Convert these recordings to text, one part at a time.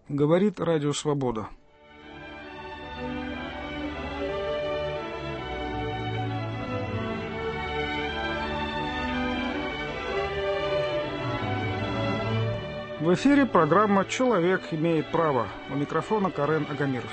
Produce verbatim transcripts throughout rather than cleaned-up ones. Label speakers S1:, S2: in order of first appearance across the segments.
S1: Говорит Радио Свобода. В эфире программа «Человек имеет право». У микрофона Карен Агамиров.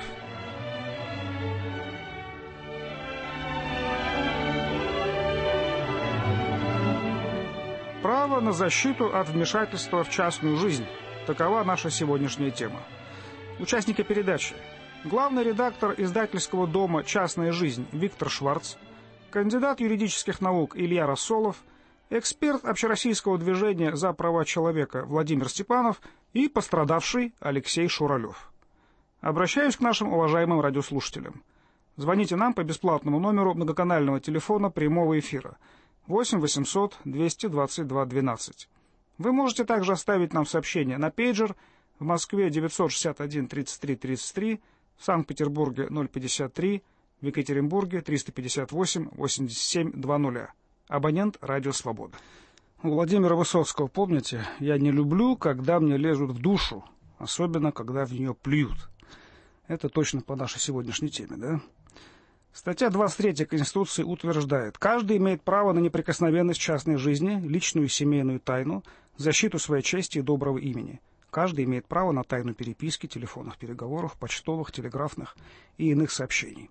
S1: Право на защиту от вмешательства в частную жизнь. Такова наша сегодняшняя тема. Участники передачи. Главный редактор издательского дома «Частная жизнь» Виктор Шварц, кандидат юридических наук Илья Рассолов, эксперт общероссийского движения за права человека Владимир Степанов и пострадавший Алексей Шуралев. Обращаюсь к нашим уважаемым радиослушателям. Звоните нам по бесплатному номеру многоканального телефона прямого эфира восемь восемьсот двести двадцать два двенадцать. Вы можете также оставить нам сообщение на пейджер в Москве девятьсот шестьдесят один тридцать три тридцать три, в Санкт-Петербурге ноль пятьдесят три, в Екатеринбурге триста пятьдесят восемь восемьдесят семь двадцать. Абонент «Радио Свобода». У Владимира Высоцкого, помните, «Я не люблю, когда мне лезут в душу, особенно когда в нее плюют». Это точно по нашей сегодняшней теме, да? Статья двадцать третья Конституции утверждает: каждый имеет право на неприкосновенность частной жизни, личную и семейную тайну, защиту своей чести и доброго имени. Каждый имеет право на тайну переписки, телефонных переговоров, почтовых, телеграфных и иных сообщений.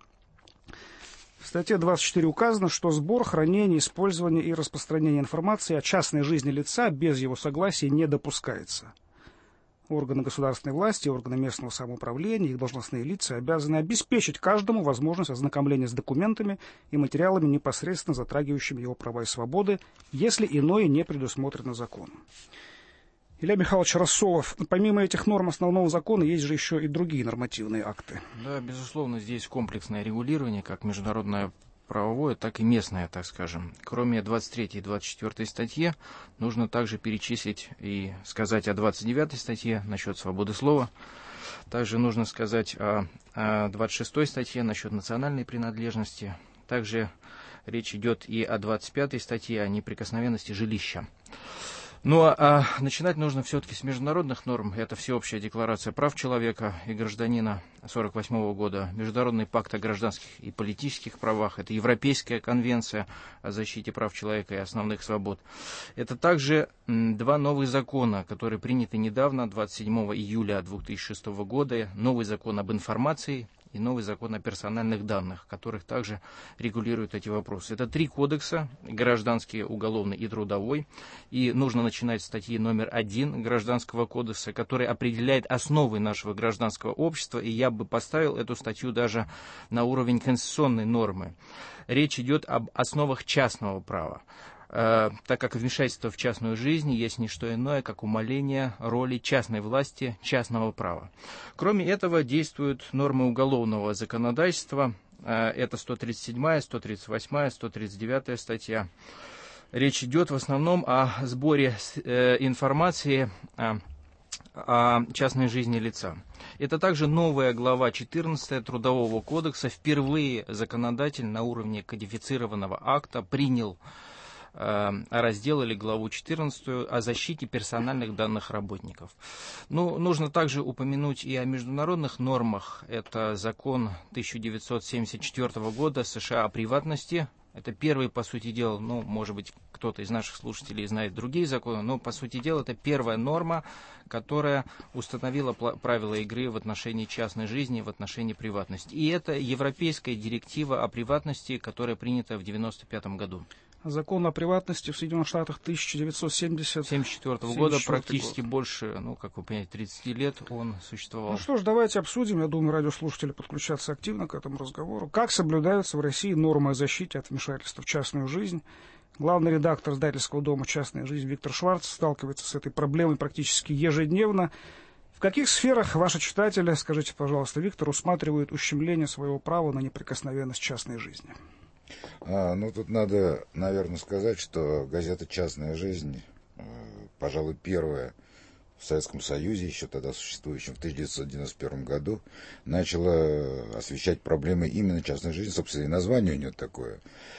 S1: В статье двадцать четыре указано, что сбор, хранение, использование и распространение информации о частной жизни лица без его согласия не допускается. Органы государственной власти, органы местного самоуправления, их должностные лица обязаны обеспечить каждому возможность ознакомления с документами и материалами, непосредственно затрагивающими его права и свободы, если иное не предусмотрено законом. Илья Михайлович Рассолов, помимо этих норм основного закона, есть же еще и другие нормативные акты.
S2: Да, безусловно, здесь комплексное регулирование, как международное правовое, так и местное, так скажем. Кроме двадцать третьей и двадцать четвёртой статьи, нужно также перечислить и сказать о двадцать девятой статье насчет свободы слова. Также нужно сказать о, о двадцать шестой статье насчет национальной принадлежности. Также речь идет и о двадцать пятой статье о неприкосновенности жилища. Ну, а начинать нужно все-таки с международных норм. Это Всеобщая декларация прав человека и гражданина сорок восьмого года, Международный пакт о гражданских и политических правах, это Европейская конвенция о защите прав человека и основных свобод. Это также два новых закона, которые приняты недавно, двадцать седьмого июля две тысячи шестого года, новый закон об информации и новый закон о персональных данных, которых также регулируют эти вопросы. Это три кодекса: гражданский, уголовный и трудовой. И нужно начинать с статьи номер один Гражданского кодекса, который определяет основы нашего гражданского общества, и я бы поставил эту статью даже на уровень конституционной нормы. Речь идет об основах частного права, так как вмешательство в частную жизнь есть не что иное, как умаление роли частной власти, частного права. Кроме этого, действуют нормы уголовного законодательства. Это сто тридцать седьмая, сто тридцать восьмая, сто тридцать девятая статья. Речь идет в основном о сборе информации о частной жизни лица. Это также новая глава четырнадцатая Трудового кодекса. Впервые законодатель на уровне кодифицированного акта принял раздел или главу четырнадцатую о защите персональных данных работников. Ну, нужно также упомянуть и о международных нормах. Это закон тысяча девятьсот семьдесят четвёртого года США о приватности. Это первый, по сути дела, ну, может быть, кто-то из наших слушателей знает другие законы, но, по сути дела, это первая норма, которая установила правила игры в отношении частной жизни, в отношении приватности. И это европейская директива о приватности, которая принята в девяносто пятом году.
S1: Закон о приватности в Соединенных Штатах тысяча девятьсот семьдесят
S2: четвёртого года, практически год. Больше, ну, как вы понимаете, тридцать лет он существовал.
S1: Ну что ж, давайте обсудим. Я думаю, радиослушатели подключатся активно к этому разговору. Как соблюдаются в России нормы о защите от вмешательства в частную жизнь? Главный редактор издательского дома «Частная жизнь» Виктор Шварц сталкивается с этой проблемой практически ежедневно. В каких сферах ваши читатели, скажите, пожалуйста, Виктор, усматривают ущемление своего права на неприкосновенность частной жизни?
S3: А, ну, тут надо, наверное, сказать, что газета «Частная жизнь», э, пожалуй, первая в Советском Союзе, еще тогда существующем, в тысяча девятьсот девяносто первом году, начала освещать проблемы именно частной жизни, собственно, и название у нее такое.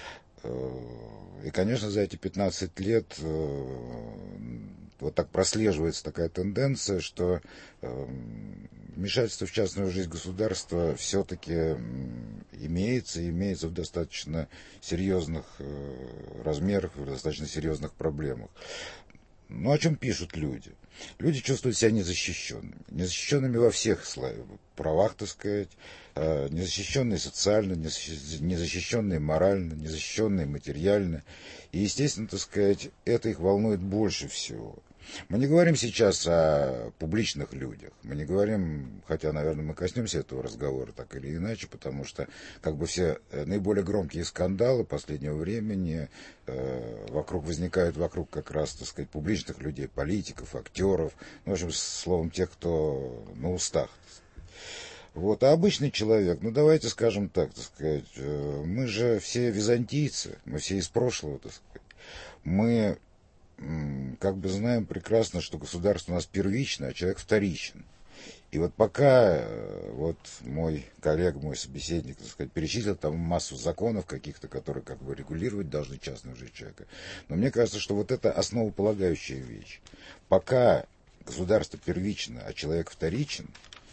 S3: И, конечно, за эти пятнадцать лет э, вот так прослеживается такая тенденция, что э, вмешательство в частную жизнь государства все-таки имеется, имеется в достаточно серьезных размерах, в достаточно серьезных проблемах. Ну, о чем пишут люди? Люди чувствуют себя незащищенными. Незащищенными во всех правах, так сказать, незащищенные социально, незащищенные морально, незащищенные материально. И, естественно, так сказать, это их волнует больше всего. Мы не говорим сейчас о публичных людях. Мы не говорим, хотя, наверное, мы коснемся этого разговора так или иначе, потому что как бы все наиболее громкие скандалы последнего времени э, вокруг возникают вокруг как раз, так сказать, публичных людей, политиков, актеров, ну, в общем, словом, тех, кто на устах. Вот, а обычный человек, ну давайте скажем так, так сказать, э, мы же все византийцы, мы все из прошлого, так сказать. Мы как бы знаем прекрасно, что государство у нас первично, а человек вторичен. И вот пока вот мой коллега, мой собеседник, так сказать, перечислил там массу законов каких-то, которые как бы регулировать должны частную жизнь человека, но мне кажется, что вот это основополагающая вещь. Пока государство первично, а человек вторичен,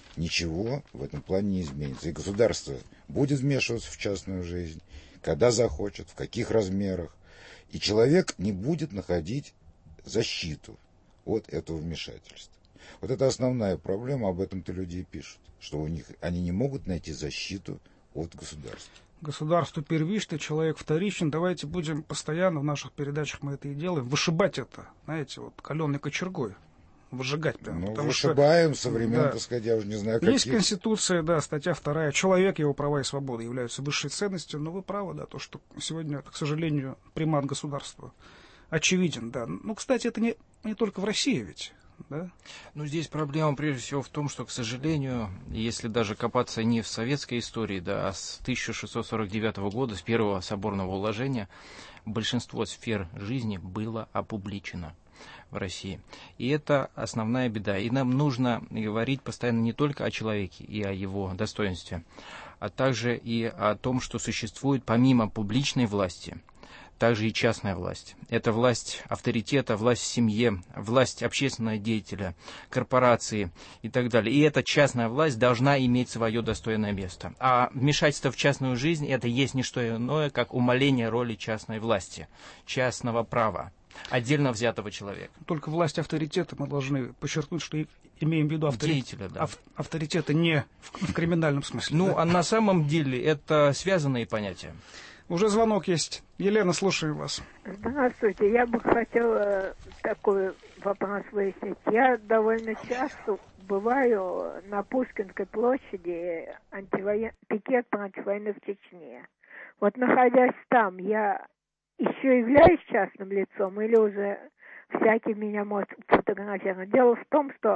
S3: ничего в этом плане не изменится. И государство будет вмешиваться в частную жизнь, когда захочет, в каких размерах. И человек не будет находить защиту от этого вмешательства. Вот это основная проблема, об этом-то люди и пишут, что у них они не могут найти защиту от государства.
S1: Государство первично, человек вторичен. Давайте будем постоянно в наших передачах, мы это и делаем, вышибать это, знаете, вот каленой кочергой. Выжигать прямо.
S3: Ну,
S1: потому
S3: вышибаем
S1: что,
S3: со времен,
S1: да,
S3: так сказать, я уже не знаю, каких.
S1: Есть Конституция, да, статья вторая. Человек, его права и свободы являются высшей ценностью, но вы правы, да, то, что сегодня, к сожалению, примат государства очевиден, да. Ну, кстати, это не, не только в России ведь, да.
S2: Ну, здесь проблема прежде всего в том, что, к сожалению, если даже копаться не в советской истории, да, а с тысяча шестьсот сорок девятого года, с первого соборного уложения, большинство сфер жизни было опубличено в России. И это основная беда. И нам нужно говорить постоянно не только о человеке и о его достоинстве, а также и о том, что существует помимо публичной власти, также и частная власть. Это власть авторитета, власть в семье, власть общественного деятеля, корпорации и так далее. И эта частная власть должна иметь свое достойное место. А вмешательство в частную жизнь — это есть не что иное, как умаление роли частной власти, частного права отдельно взятого человека.
S1: Только власть авторитета, мы должны подчеркнуть, что имеем в виду авторитет,
S2: деятеля, да.
S1: ав, авторитета не в, в криминальном смысле.
S2: Ну,
S1: да?
S2: а на самом деле это связанные понятия.
S1: Уже звонок есть. Елена, слушаем вас.
S4: Здравствуйте. Я бы хотела такой вопрос выяснить. Я довольно часто бываю на Пушкинской площади, антивоен... пикет против войны в Чечне. Вот находясь там, я еще являюсь частным лицом или уже всякий меня может фотографировать? Дело в том, что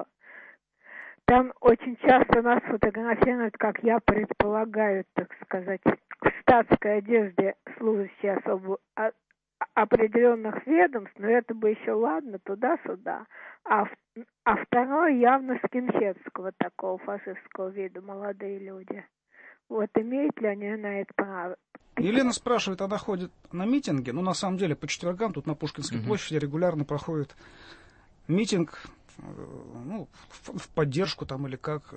S4: там очень часто нас фотографируют, как я предполагаю, так сказать, в штатской одежде, служащие особо определенных ведомств, но это бы еще ладно, туда-сюда. А, а второе явно скинхедского такого фашистского вида, молодые люди. Вот имеют ли они на это право?
S1: Елена спрашивает, она ходит на митинги, но на самом деле по четвергам тут на Пушкинской угу. площади регулярно проходит митинг, ну, в, в поддержку там или как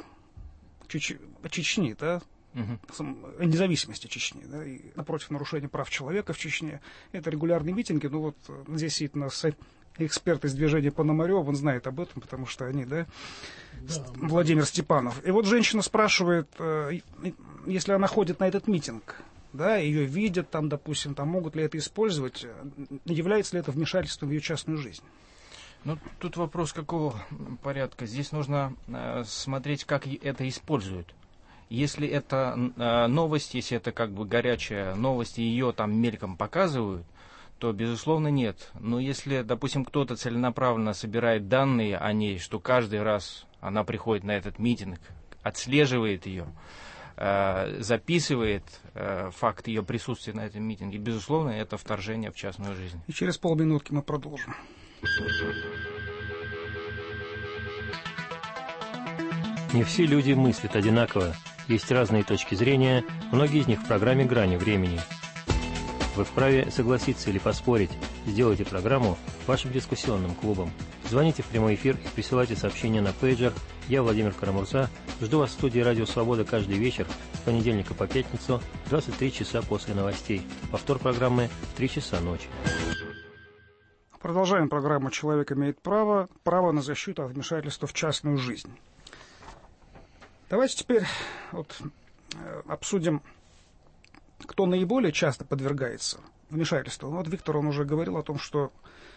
S1: Чеч... Чечни, да, угу. независимости Чечни, да, и напротив нарушения прав человека в Чечне. Это регулярные митинги, ну вот здесь сидит у нас эксперт из движения Пономарёва, он знает об этом, потому что они, да, да, Владимир Степанов. И вот женщина спрашивает, если она ходит на этот митинг, да, ее видят там, допустим, там могут ли это использовать, является ли это вмешательством в ее частную жизнь?
S2: Ну, тут вопрос какого порядка. Здесь нужно э, смотреть, как это используют. Если это э, новость, если это как бы горячая новость, и ее там мельком показывают, то, безусловно, нет. Но если, допустим, кто-то целенаправленно собирает данные о ней, что каждый раз она приходит на этот митинг, отслеживает ее, э, записывает э, факт ее присутствия на этом митинге, безусловно, это вторжение в частную жизнь.
S1: И через полминутки мы продолжим.
S5: Не все люди мыслят одинаково. Есть разные точки зрения, многие из них в программе «Грани времени». Вы вправе согласиться или поспорить. Сделайте программу вашим дискуссионным клубом. Звоните в прямой эфир и присылайте сообщения на пейджер Я, Владимир Карамурза, жду вас в студии «Радио Свобода» каждый вечер с понедельника по пятницу в двадцать три часа после новостей. Повтор программы в три часа ночи.
S1: Продолжаем программу «Человек имеет право». Право на защиту от вмешательства в частную жизнь. Давайте теперь вот, э, обсудим, кто наиболее часто подвергается вмешательству. Вот Виктор, он уже говорил о том, что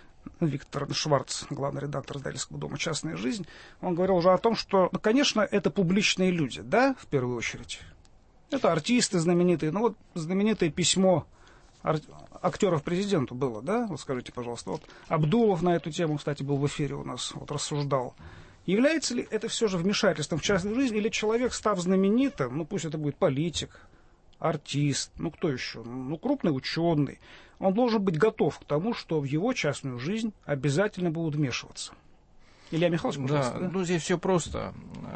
S1: Виктор Шварц, главный редактор издательского дома «Частная жизнь», он говорил уже о том, что, ну, конечно, это публичные люди, да, в первую очередь. Это артисты знаменитые. Ну вот знаменитое письмо ар- актеров президенту было, да? Вот скажите, пожалуйста. Вот Абдулов на эту тему, кстати, был в эфире у нас, вот рассуждал. Является ли это все же вмешательством в частную жизнь, или человек, став знаменитым, ну пусть это будет политик, артист, ну кто еще, ну крупный ученый, он должен быть готов к тому, что в его частную жизнь обязательно будут вмешиваться. Илья Михайлович, пожалуйста.
S2: Да,
S1: да?
S2: ну здесь все просто.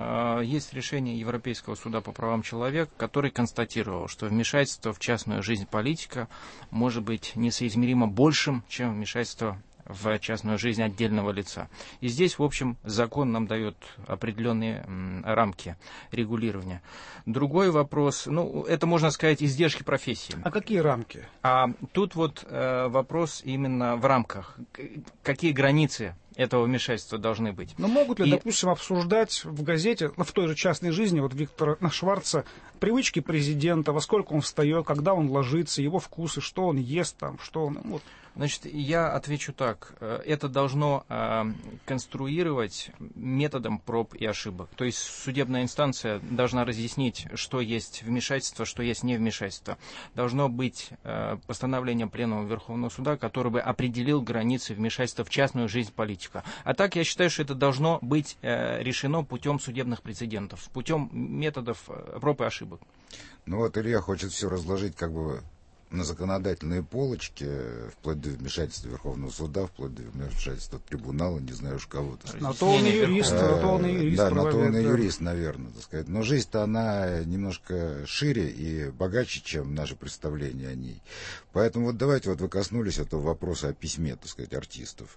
S2: Есть решение Европейского суда по правам человека, который констатировал, что вмешательство в частную жизнь политика может быть несоизмеримо большим, чем вмешательство в частную жизнь отдельного лица. И здесь, в общем, закон нам дает определенные м, рамки регулирования. Другой вопрос, ну, это, можно сказать, издержки профессии.
S1: А какие рамки?
S2: А тут вот э, вопрос именно в рамках. Какие границы этого вмешательства должны быть?
S1: Но могут ли,
S2: И...
S1: допустим, обсуждать в газете, в той же частной жизни, вот Виктора Шварца, привычки президента, во сколько он встает, когда он ложится, его вкусы, что он ест там, что он... Вот.
S2: Значит, я отвечу так. Это должно э, конструировать методом проб и ошибок. То есть судебная инстанция должна разъяснить, что есть вмешательство, что есть невмешательство. Должно быть э, постановление Пленума Верховного Суда, которое бы определил границы вмешательства в частную жизнь политика. А так я считаю, что это должно быть э, решено путем судебных прецедентов, путем методов э, проб и ошибок.
S3: Ну вот Илья хочет все разложить как бы на законодательные полочки, вплоть до вмешательства Верховного Суда, вплоть до вмешательства трибунала, не знаю уж кого-то.
S1: На то он и юрист, на то он и юрист.
S3: Да, на то он и юрист, наверное, так сказать. Но жизнь-то она немножко шире и богаче, чем наше представление о ней. Поэтому вот давайте, вот вы коснулись этого вопроса о письме, так сказать, артистов.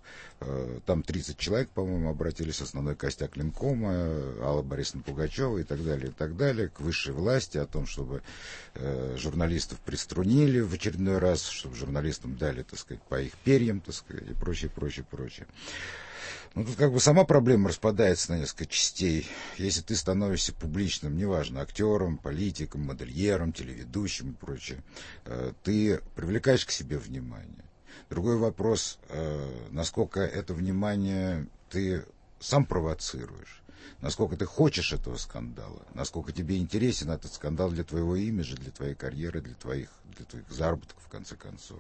S3: Там тридцать человек, по-моему, обратились, основной костяк Ленкома, Алла Борисовна Пугачева и так далее, и так далее, к высшей власти о том, чтобы журналистов приструнили в очередной раз, чтобы журналистам дали, так сказать, по их перьям, так сказать, и прочее, прочее, прочее. Ну, тут как бы сама проблема распадается на несколько частей. Если ты становишься публичным, неважно, актером, политиком, модельером, телеведущим и прочее, ты привлекаешь к себе внимание. Другой вопрос, насколько это внимание ты сам провоцируешь. Насколько ты хочешь этого скандала, насколько тебе интересен этот скандал для твоего имиджа, для твоей карьеры, для твоих, для твоих заработков, в конце концов.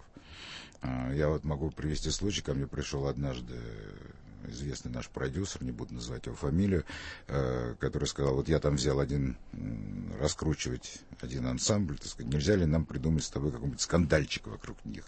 S3: Я вот могу привести случай, ко мне пришел однажды известный наш продюсер, не буду называть его фамилию, который сказал, вот я там взял один, раскручивать один ансамбль, так сказать, нельзя ли нам придумать с тобой какой-нибудь скандальчик вокруг них.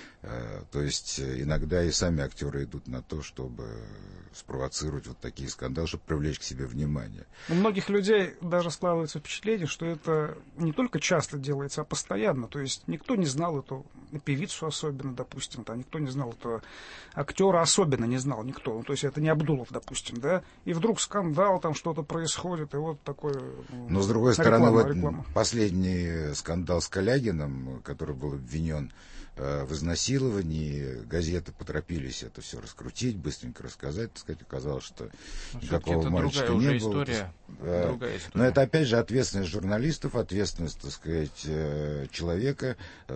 S3: То есть иногда и сами актеры идут на то, чтобы спровоцировать вот такие скандалы, чтобы привлечь к себе внимание.
S1: У многих людей даже складывается впечатление, что это не только часто делается, а постоянно. То есть никто не знал эту певицу особенно, допустим, там, никто не знал этого актера особенно не знал никто. Ну, то есть это не Абдулов, допустим, да? И вдруг скандал, там что-то происходит, и вот такой...
S3: Но с другой
S1: реклама,
S3: стороны, вот
S1: реклама.
S3: Последний скандал с Калягиным, который был обвинен в изнасиловании, газеты поторопились это все раскрутить, быстренько рассказать, так сказать, оказалось, что
S2: Но
S3: никакого мальчика не было.
S2: История,
S3: да.
S2: другая история.
S3: Но это опять же ответственность журналистов, ответственность, так сказать, человека.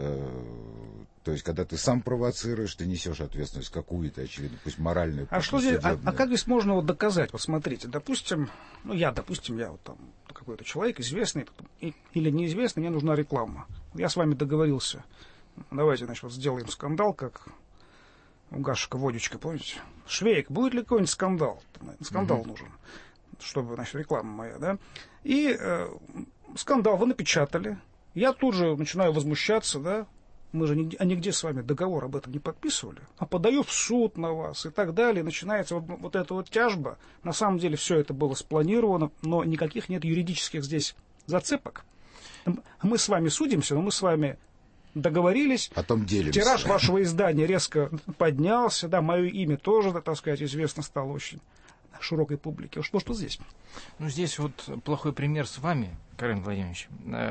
S3: То есть, когда ты сам провоцируешь, ты несешь ответственность какую-то, очевидно, пусть моральную.
S1: А что здесь, а, а как здесь можно вот доказать? Вот смотрите, допустим, ну я, допустим, я вот там какой-то человек известный или неизвестный, мне нужна реклама. Я с вами договорился. Давайте, значит, вот сделаем скандал, как у Гашика водичка, помните? Швейк, будет ли какой-нибудь скандал? Скандал mm-hmm. нужен, чтобы, значит, реклама моя, да? И э, скандал вы напечатали. Я тут же начинаю возмущаться, да? Мы же нигде, а нигде с вами договор об этом не подписывали. А подаю в суд на вас и так далее. Начинается вот, вот эта вот тяжба. На самом деле все это было спланировано, но никаких нет юридических здесь зацепок. Мы с вами судимся, но мы с вами... договорились,
S3: потом делимся.
S1: Тираж вашего издания резко поднялся, да, мое имя тоже, так сказать, известно стало очень. широкой публики. Что, что здесь?
S2: Ну, здесь вот плохой пример с вами, Карен Владимирович.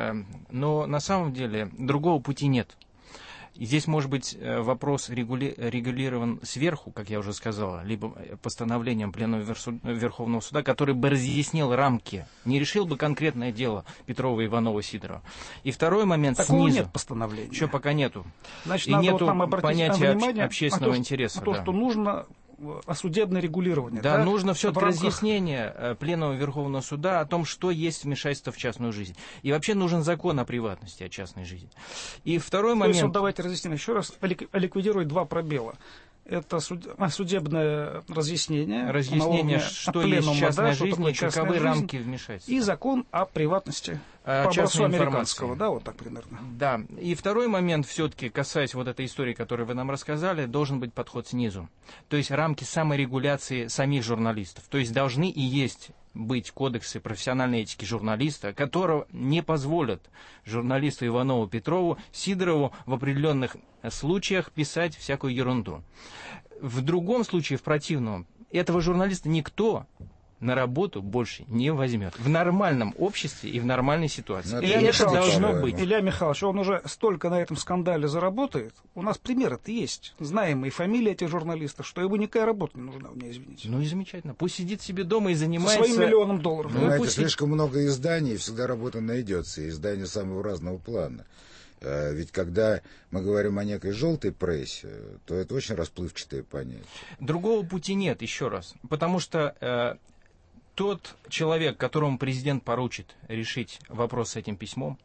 S2: Но на самом деле другого пути нет. И здесь, может быть, вопрос регули... регулирован сверху, как я уже сказал, либо постановлением Пленума Верховного Суда, который бы разъяснил рамки, не решил бы конкретное дело Петрова, Иванова, Сидорова. И второй момент
S1: Такого
S2: снизу.
S1: Нет постановления.
S2: Еще пока нету.
S1: Значит,
S2: и
S1: надо
S2: нету
S1: вот там обратить
S2: понятия
S1: внимание
S2: общественного
S1: на то,
S2: интереса.
S1: на то,
S2: да.
S1: что нужно судебное регулирование.
S2: Да,
S1: да?
S2: нужно все-таки
S1: рамках...
S2: разъяснение Пленума Верховного Суда о том, что есть вмешательство в частную жизнь. И вообще нужен закон о приватности, о частной жизни. И второй
S1: то
S2: момент...
S1: Есть, вот давайте разъясним еще раз, ликвидировать два пробела. Это суд... судебное разъяснение.
S2: Разъяснение, что пленума, есть частная да, жизнь и каковы жизнь, рамки вмешательства.
S1: И закон о приватности.
S2: А,
S1: по образцу американского, да, вот так примерно.
S2: Да, и второй момент, все-таки, касаясь вот этой истории, которую вы нам рассказали, должен быть подход снизу. То есть рамки саморегуляции самих журналистов. То есть должны и есть быть кодексы профессиональной этики журналиста, которые не позволят журналисту Иванову, Петрову, Сидорову в определенных случаях писать всякую ерунду. В другом случае, в противном, этого журналиста никто на работу больше не возьмет. В нормальном обществе и в нормальной ситуации.
S1: Илья
S2: и это должно
S1: быть.
S2: быть.
S1: Илья Михайлович, он уже столько на этом скандале заработает. У нас примеры-то есть. Знаем и фамилии этих журналистов, что ему никакая работа не нужна, у меня, извините.
S2: Ну и замечательно. Пусть сидит себе дома и занимается...
S1: Со своим миллионом долларов.
S3: Ну, знаете,
S2: пусть...
S3: слишком много изданий, всегда работа найдется. И издания самого разного плана. Ведь когда мы говорим о некой желтой прессе, то это очень расплывчатое понятие.
S2: Другого пути нет, еще раз. Потому что... Э, Тот человек, которому президент поручит решить вопрос с этим письмом,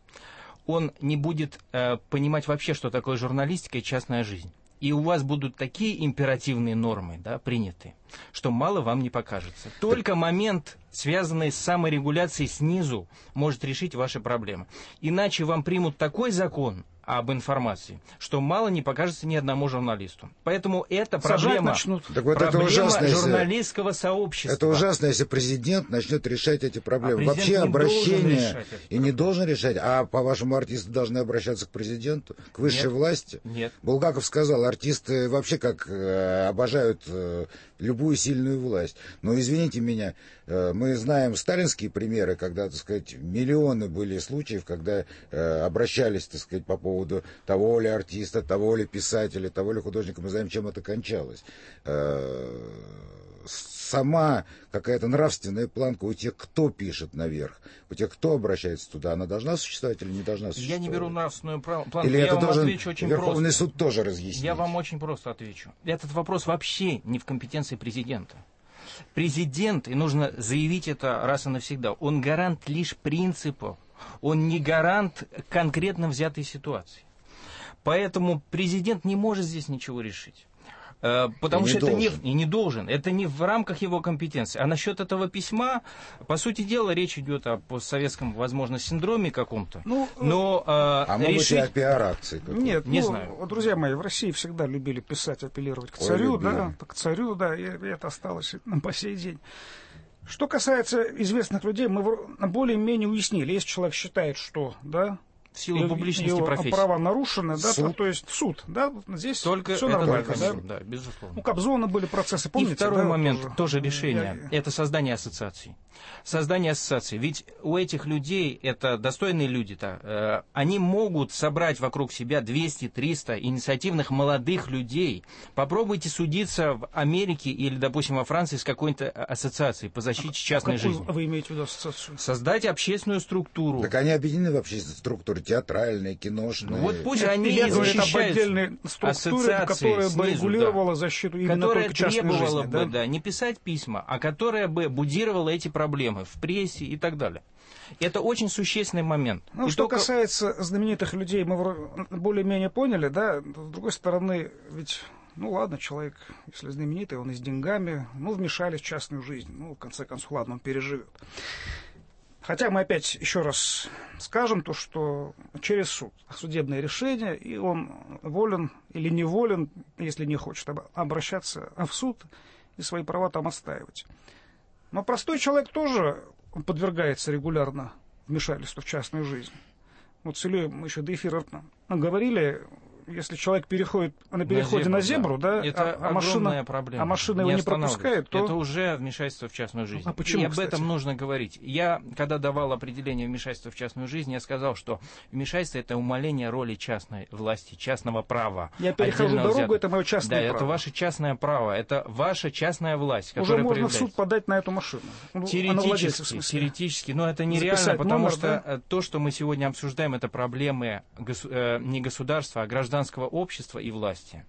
S2: он не будет э, понимать вообще, что такое журналистика и частная жизнь. И у вас будут такие императивные нормы, да, приняты, что мало вам не покажется. Только момент, связанный с саморегуляцией снизу, может решить ваши проблемы. Иначе вам примут такой закон об информации, что мало не покажется ни одному журналисту. Поэтому это проблема,
S3: так вот
S2: проблема
S3: это ужасно,
S2: журналистского сообщества.
S3: Это ужасно, если президент начнет решать эти проблемы.
S2: А
S3: Вообще
S2: не
S3: обращение и не должен решать. А по-вашему, артисты должны обращаться к президенту, к высшей
S2: Нет.
S3: власти?
S2: Нет.
S3: Булгаков сказал, артисты вообще как э, обожают э, любую сильную власть. Но извините меня, э, мы знаем сталинские примеры, когда, так сказать, миллионы были случаев, когда э, обращались, так сказать, по поводу того ли артиста, того ли писателя, того ли художника. Мы знаем, чем это кончалось. Сама какая-то нравственная планка у тех, кто пишет наверх, у тех, кто обращается туда, она должна существовать или не должна существовать?
S2: Я не беру нравственную планку.
S3: Или
S2: я
S3: это
S2: вам
S3: должен
S2: отвечу очень
S3: Верховный
S2: просто.
S3: суд тоже разъяснить?
S2: Я вам очень просто отвечу. Этот вопрос вообще не в компетенции президента. Президент, и нужно заявить это раз и навсегда, он гарант лишь принципов, он не гарант конкретно взятой ситуации. Поэтому президент не может здесь ничего решить. Потому
S3: и
S2: что
S3: не
S2: это не,
S3: должен.
S2: и не должен, это не в рамках его компетенции. А насчет этого письма, по сути дела, речь идет о постсоветском, возможно, синдроме каком-то.
S1: Ну,
S2: но э,
S3: а может
S2: решить...
S3: быть, и о пиар-акции какой-то?
S1: Нет,
S2: не
S1: ну,
S2: знаю.
S1: Друзья мои, в России всегда любили писать, апеллировать к
S3: Ой,
S1: царю,
S3: любили.
S1: да, к царю, да, и это осталось по сей день. Что касается известных людей, мы более-менее уяснили. Если человек считает, что, да,
S2: в силу публичности
S1: его
S2: профессии.
S1: права нарушены, да,
S3: Суд.
S1: то, то есть суд, да, здесь
S2: Только
S1: все
S2: это
S1: нормально,
S2: только
S1: да?
S2: суд, да, безусловно.
S1: У Кобзона были процессы, помните?
S2: И второй
S1: да,
S2: момент,
S1: тоже,
S2: тоже решение,
S1: Я...
S2: это создание ассоциаций. Создание ассоциаций. Ведь у этих людей, это достойные люди-то, э, они могут собрать вокруг себя двести-триста инициативных молодых людей. Попробуйте судиться в Америке или, допустим, во Франции с какой-то ассоциацией по защите частной
S1: а какую
S2: жизни.
S1: вы имеете в виду ассоциацию?
S2: Создать общественную структуру.
S3: Так они объединены в общественной структуре, театральные, киношные.
S2: Ну, вот пусть
S1: Нет,
S2: они
S1: я
S2: и
S1: говорю об
S2: защищают
S1: отдельной структуре,
S2: ассоциации
S1: которая бы
S2: снизу,
S1: регулировала
S2: да.
S1: защиту именно
S2: которая
S1: только частной
S2: требовала
S1: жизни.
S2: бы,
S1: Да?
S2: да, не писать письма, а которая бы будировала эти проблемы в прессе и так далее. Это очень существенный момент.
S1: Ну,
S2: И
S1: что
S2: только...
S1: касается знаменитых людей, мы более-менее поняли, да, с другой стороны, ведь, ну ладно, человек, если знаменитый, он и с деньгами, ну, вмешались в частную жизнь, ну, в конце концов, ладно, он переживет. Хотя мы опять еще раз скажем то, что через суд, судебное решение, и он волен или не волен, если не хочет обращаться в суд и свои права там отстаивать. Но простой человек тоже подвергается регулярно вмешательству в частную жизнь. Вот с Ильей мы еще до эфира говорили, если человек переходит на переходе на зебру, на зебру да,
S2: это
S1: а, а машина,
S2: проблема.
S1: А машина его не, не пропускает, то...
S2: Это уже вмешательство в частную жизнь.
S1: А почему,
S2: и об
S1: кстати?
S2: этом нужно говорить. Я, когда давал определение вмешательства в частную жизнь, я сказал, что вмешательство — это умаление роли частной власти, частного права.
S1: Я перехожу дорогу, взято. Это мое частное
S2: да,
S1: право.
S2: Да, это ваше частное право, это ваша частная власть,
S1: уже
S2: которая
S1: можно в суд подать на эту машину.
S2: Теоретически, теоретически, но это нереально, потому
S1: номер,
S2: что
S1: да?
S2: то, что мы сегодня обсуждаем, это проблемы госу- э, не государства, а гражданского общества и власти.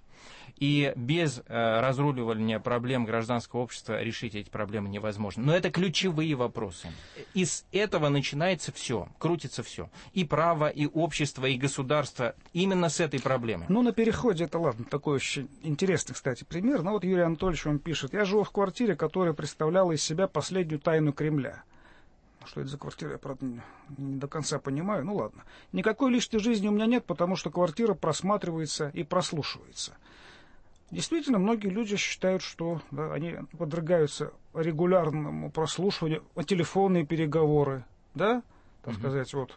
S2: И без э, разруливания проблем гражданского общества решить эти проблемы невозможно. Но это ключевые вопросы. Из этого начинается все, крутится все. И право, и общество, и государство. Именно с этой проблемы.
S1: Ну, на переходе это ладно. Такой очень интересный, кстати, пример. Ну, вот Юрий Анатольевич, он пишет. Я живу в квартире, которая представляла из себя последнюю тайну Кремля. Что это за квартира, я, правда, не, не до конца понимаю. Ну, ладно. Никакой личной жизни у меня нет, потому что квартира просматривается и прослушивается. Действительно, многие люди считают, что да, они подвергаются регулярному прослушиванию, телефонные переговоры, да, так mm-hmm. сказать, вот,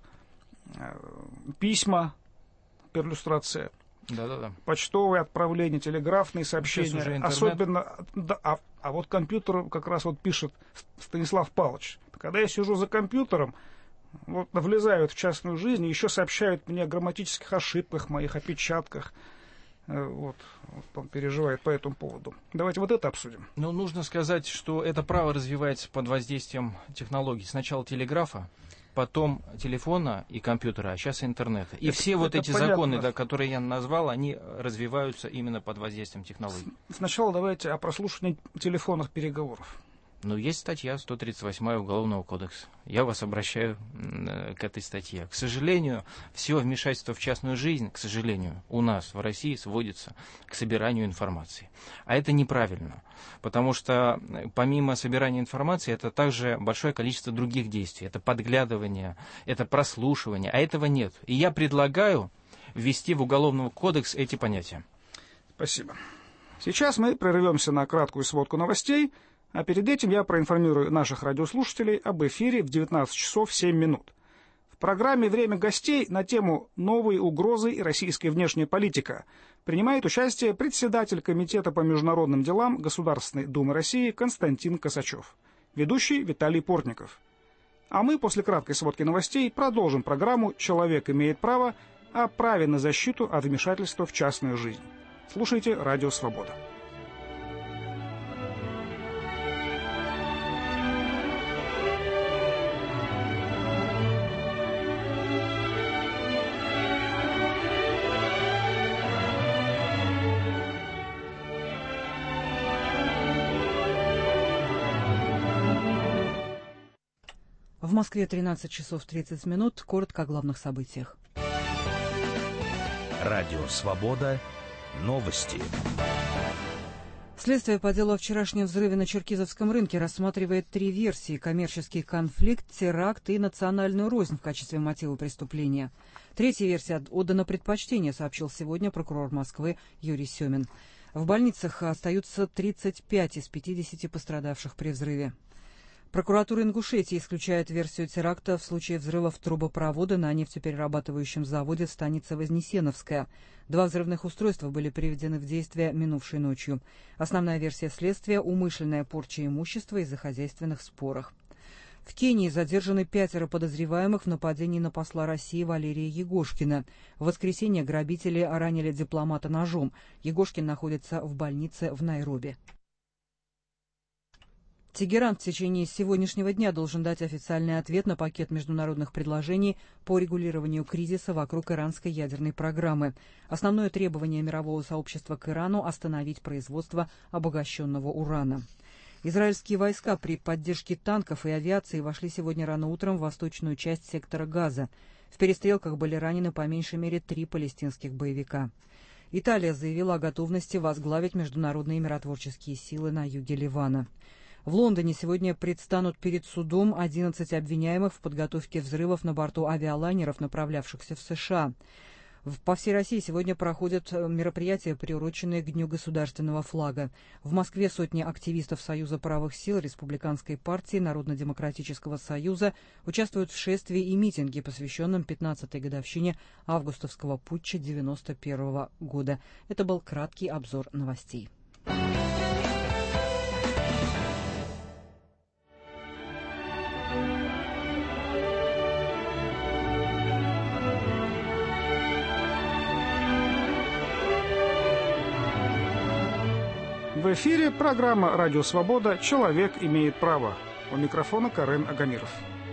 S1: э, письма, перлюстрация,
S2: да-да-да.
S1: почтовые отправления, телеграфные сообщения. Особенно, да, а, а вот компьютер как раз вот пишет Станислав Павлович. Когда я сижу за компьютером, вот, влезают в частную жизнь и еще сообщают мне о грамматических ошибках, моих опечатках. Вот, вот он переживает по этому поводу. Давайте вот это обсудим.
S2: Ну, нужно сказать, что это право развивается под воздействием технологий. Сначала телеграфа, потом телефона и компьютера, а сейчас интернета. И это, все вот эти понятно. законы, да, которые я назвал, они развиваются именно под воздействием технологий.
S1: Сначала давайте о прослушивании телефонных переговоров.
S2: Ну, есть статья сто тридцать восьмая Уголовного кодекса. Я вас обращаю к этой статье. К сожалению, все вмешательство в частную жизнь, к сожалению, у нас в России сводится к собиранию информации. А это неправильно, потому что помимо собирания информации, это также большое количество других действий. Это подглядывание, это прослушивание, а этого нет. И я предлагаю ввести в Уголовный кодекс эти понятия.
S1: Спасибо. Сейчас мы прервемся на краткую сводку новостей. А перед этим я проинформирую наших радиослушателей об эфире в девятнадцать часов семь минут. В программе «Время гостей» на тему «Новые угрозы и российская внешняя политика» принимает участие председатель Комитета по международным делам Государственной Думы России Константин Косачев, ведущий Виталий Портников. А мы после краткой сводки новостей продолжим программу «Человек имеет право» о праве на защиту от вмешательства в частную жизнь. Слушайте «Радио Свобода».
S6: В Москве тринадцать часов тридцать минут. Коротко о главных событиях.
S7: Радио «Свобода». Новости.
S6: Следствие по делу о вчерашнем взрыве на Черкизовском рынке рассматривает три версии: коммерческий конфликт, теракт и национальную рознь в качестве мотива преступления. Третья версия отдана предпочтение, сообщил сегодня прокурор Москвы Юрий Семин. В больницах остаются тридцать пять из пятидесяти пострадавших при взрыве. Прокуратура Ингушетии исключает версию теракта в случае взрывов трубопровода на нефтеперерабатывающем заводе в станице Вознесеновская. Два взрывных устройства были приведены в действие минувшей ночью. Основная версия следствия – умышленная порча имущества из-за хозяйственных споров. В Кении задержаны пятеро подозреваемых в нападении на посла России Валерия Егошкина. В воскресенье грабители ранили дипломата ножом. Егошкин находится в больнице в Найроби. Тегеран в течение сегодняшнего дня должен дать официальный ответ на пакет международных предложений по регулированию кризиса вокруг иранской ядерной программы. Основное требование мирового сообщества к Ирану – остановить производство обогащенного урана. Израильские войска при поддержке танков и авиации вошли сегодня рано утром в восточную часть сектора Газа. В перестрелках были ранены по меньшей мере три палестинских боевика. Италия заявила о готовности возглавить международные миротворческие силы на юге Ливана. В Лондоне сегодня предстанут перед судом одиннадцать обвиняемых в подготовке взрывов на борту авиалайнеров, направлявшихся в США. По всей России сегодня проходят мероприятия, приуроченные к Дню государственного флага. В Москве сотни активистов Союза правых сил, Республиканской партии, Народно-демократического союза участвуют в шествии и митинге, посвященном пятнадцатой годовщине августовского путча девяносто первого года. Это был краткий обзор новостей.
S1: В эфире программа «Радио Свобода. Человек имеет право». У микрофона Карен Агамиров.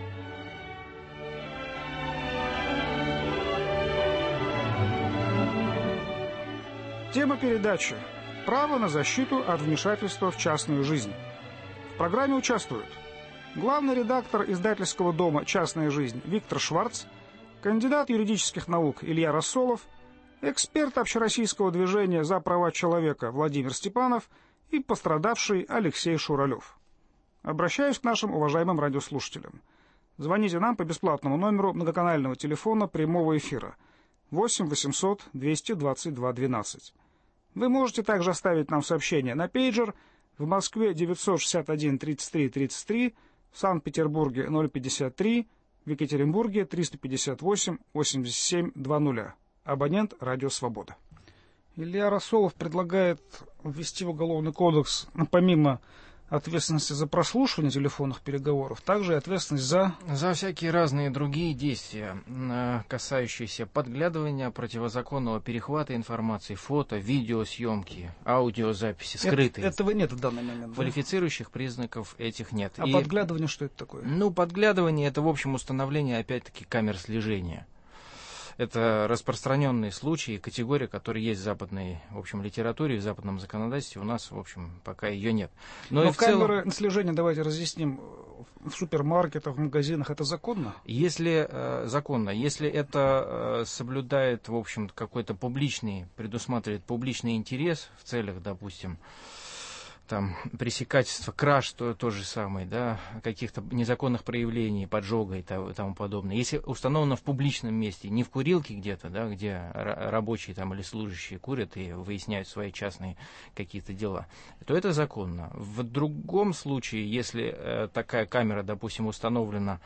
S1: Тема передачи «Право на защиту от вмешательства в частную жизнь». В программе участвуют главный редактор издательского дома «Частная жизнь» Виктор Шварц, кандидат юридических наук Илья Рассолов, эксперт общероссийского движения «За права человека» Владимир Степанов и пострадавший Алексей Шуралев. Обращаюсь к нашим уважаемым радиослушателям. Звоните нам по бесплатному номеру многоканального телефона прямого эфира восемь восемьсот двести двадцать два двенадцать. Вы можете также оставить нам сообщение на пейджер в Москве девятьсот шестьдесят один тридцать три тридцать три, в Санкт-Петербурге ноль пятьдесят три, в Екатеринбурге триста пятьдесят восемь восемьдесят семь двадцать. Абонент «Радио Свобода». Илья Рассолов предлагает ввести в Уголовный кодекс, помимо ответственности за прослушивание телефонных переговоров, также и ответственность за...
S2: За всякие разные другие действия, касающиеся подглядывания, противозаконного перехвата информации, фото, видеосъемки, аудиозаписи, скрытые.
S1: Это, этого нет в данный момент.
S2: Квалифицирующих да? признаков этих нет.
S1: А
S2: и,
S1: подглядывание что это такое?
S2: Ну, подглядывание — это, в общем, установление, опять-таки, камер слежения. Это распространенные случаи, категория, которая есть в западной, в общем, литературе, в западном законодательстве. У нас, в общем, пока ее нет. Но,
S1: Но
S2: и в
S1: камеры
S2: целом,
S1: слежения, давайте разъясним, в супермаркетах, в магазинах, это законно?
S2: Если э, законно, если это э, соблюдает, в общем, какой-то публичный, предусматривает публичный интерес в целях, допустим, там, пресекательства, краж, то, то же самое, да, каких-то незаконных проявлений, поджога и тому подобное. Если установлено в публичном месте, не в курилке где-то, да, где рабочие там или служащие курят и выясняют свои частные какие-то дела, то это законно. В другом случае, если э, такая камера, допустим, установлена,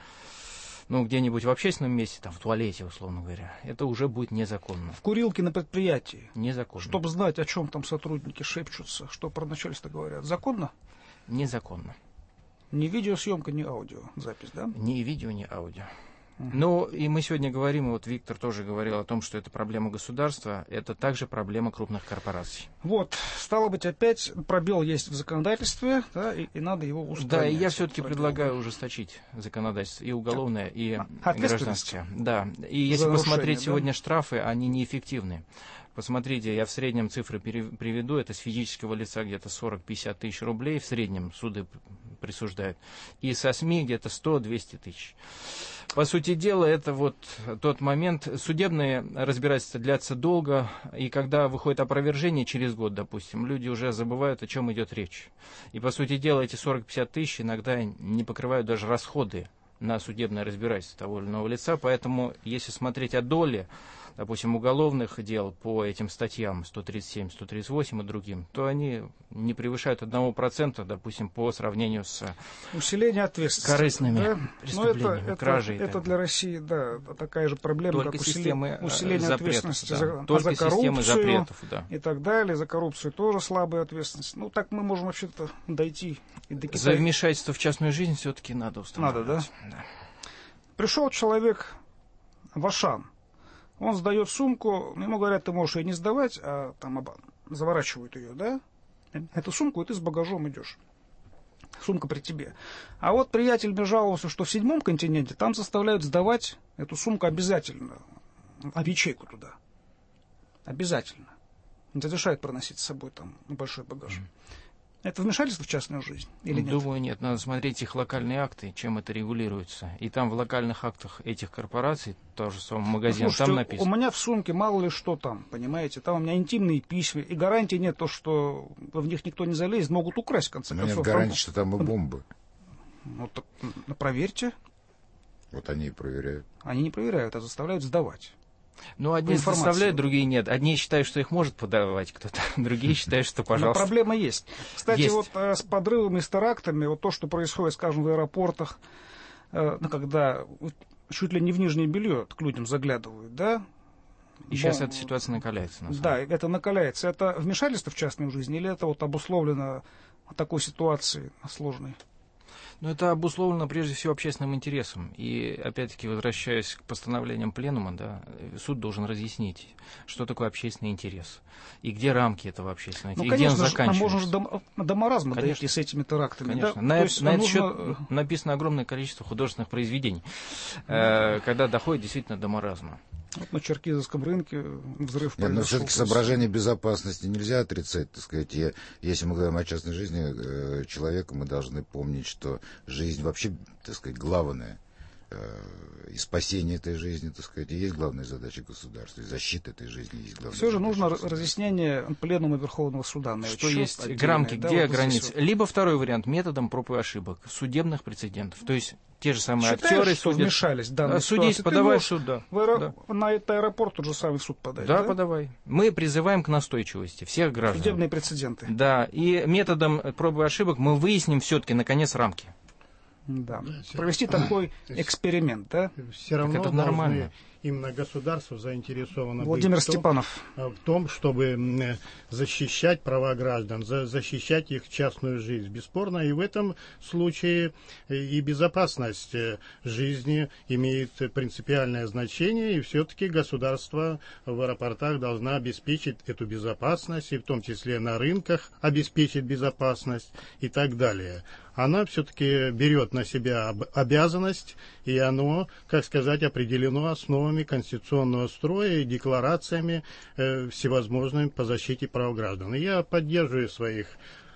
S2: ну, где-нибудь в общественном месте, там, в туалете, условно говоря, это уже будет незаконно.
S1: В курилке на предприятии.
S2: Незаконно.
S1: Чтобы знать, о чем там сотрудники шепчутся, что про начальство говорят. Законно?
S2: Незаконно.
S1: Ни видеосъемка, ни аудио запись, да?
S2: Ни видео, ни аудио. Uh-huh. Ну, и мы сегодня говорим, и вот Виктор тоже говорил о том, что это проблема государства, это также проблема крупных корпораций.
S1: Вот, стало быть, опять пробел есть в законодательстве, да, и, и надо его устранять.
S2: Да, и я все-таки предлагаю ужесточить законодательство, и уголовное, и а, гражданское. Да, и если посмотреть да? сегодня штрафы, они неэффективны. Посмотрите, я в среднем цифры приведу, это с физического лица где-то сорок-пятьдесят тысяч рублей, в среднем суды присуждают, и со СМИ где-то сто-двести тысяч. По сути дела, это вот тот момент, судебные разбирательства длятся долго, и когда выходит опровержение через год, допустим, люди уже забывают, о чем идет речь. И по сути дела, эти сорок-пятьдесят тысяч иногда не покрывают даже расходы на судебное разбирательство того или иного лица, поэтому если смотреть о доле, допустим, уголовных дел по этим статьям сто тридцать семь, сто тридцать восемь и другим, то они не превышают одного процента, допустим, по сравнению с
S1: усиление ответственности,
S2: корыстными
S1: да?
S2: преступлениями,
S1: это,
S2: кражей.
S1: Это, это для России, да, такая же проблема,
S2: только
S1: как
S2: системы
S1: усиление
S2: запретов,
S1: ответственности
S2: да.
S1: за,
S2: только
S1: за коррупцию
S2: запретов, да.
S1: и так далее. За коррупцию тоже слабая ответственность. Ну, так мы можем вообще-то дойти и до Китая.
S2: За вмешательство в частную жизнь все-таки надо устанавливать.
S1: Надо, да? да. Пришел человек в Ашан. Он сдает сумку, ему говорят, ты можешь ее не сдавать, а там заворачивают ее, да? Эту сумку, и ты с багажом идешь. Сумка при тебе. А вот приятель мне жаловался, что в седьмом континенте там заставляют сдавать эту сумку обязательно, в ячейку туда. Обязательно. Не разрешают проносить с собой там большой багаж. Это вмешательство в частную жизнь или нет?
S2: Думаю, нет. Надо смотреть их локальные акты, чем это регулируется. И там в локальных актах этих корпораций, тоже в самом магазине,
S1: ну,
S2: там написано.
S1: У меня в сумке мало ли что там, понимаете? Там у меня интимные письма, и гарантии нет, то, что в них никто не залезет, могут украсть, в конце концов.
S3: Нет гарантии, что там и бомбы.
S1: Ну, так, проверьте.
S3: Вот они и проверяют.
S1: Они не проверяют, а заставляют сдавать.
S2: Ну, одни заставляют, другие нет. Одни считают, что их может подавать кто-то, другие считают, что, пожалуйста.
S1: Но проблема есть. Кстати,
S2: есть.
S1: вот э, с подрывами, с терактами, вот то, что происходит, скажем, в аэропортах, э, ну, когда чуть ли не в нижнее белье к людям заглядывают, да?
S2: И сейчас
S1: Бом...
S2: эта ситуация накаляется. На
S1: да, это накаляется. Это вмешательство в частную жизнь или это вот обусловлено такой ситуацией сложной?
S2: Но это обусловлено прежде всего общественным интересом. И, опять-таки, возвращаясь к постановлениям Пленума, да, суд должен разъяснить, что такое общественный интерес. И где рамки этого общественного интереса,
S1: ну,
S2: и где он
S1: конечно,
S2: заканчивается.
S1: Можно же до, до маразма дойти с этими терактами.
S2: Конечно.
S1: Да?
S2: На,
S1: То есть,
S2: на
S1: нужно...
S2: этот счет написано огромное количество художественных произведений, э, когда доходит действительно до маразма.
S1: Вот на Черкизовском рынке взрыв
S3: Нет,
S1: произошел.
S3: но все-таки соображение безопасности нельзя отрицать, так сказать. Я, если мы говорим о частной жизни э, человека, мы должны помнить, что жизнь вообще, так сказать, главная. Э, и спасение этой жизни, так сказать, и есть главная задача государства, и защита этой жизни есть главная
S1: Все же
S3: задача
S1: нужно
S3: государства.
S1: Разъяснение Пленума Верховного суда. На
S2: что
S1: счет,
S2: есть
S1: отдельно,
S2: грамки,
S1: да,
S2: где
S1: вот
S2: границы.
S1: вот.
S2: Либо второй вариант, методом проб и ошибок, судебных прецедентов. То есть те же самые
S1: Считаешь,
S2: актеры
S1: что
S2: судят.
S1: вмешались в данную
S2: Да, судись,
S1: ситуацию?
S2: подавай в
S1: Ты
S2: суд, да.
S1: В аэро...
S2: да.
S1: На этот аэропорт тот же самый суд подать.
S2: Да,
S1: Да,
S2: подавай. Мы призываем к настойчивости всех граждан.
S1: Судебные прецеденты.
S2: Да, и методом пробы и ошибок мы выясним все-таки, наконец, рамки.
S1: Да.
S8: Да,
S1: Провести такой эксперимент, да?
S8: Все равно
S2: это
S8: должны,
S2: нормально.
S8: именно государство заинтересовано
S1: Владимир
S8: быть в том,
S1: Степанов.
S8: в том, чтобы защищать права граждан, за, защищать их частную жизнь. Бесспорно, и в этом случае и безопасность жизни имеет принципиальное значение, и все-таки государство в аэропортах должно обеспечить эту безопасность, и в том числе на рынках обеспечить безопасность и так далее. Она все-таки берет на себя обязанность, и оно, как сказать, определено основами конституционного строя и декларациями э, всевозможными по защите прав граждан. И я поддерживаю своих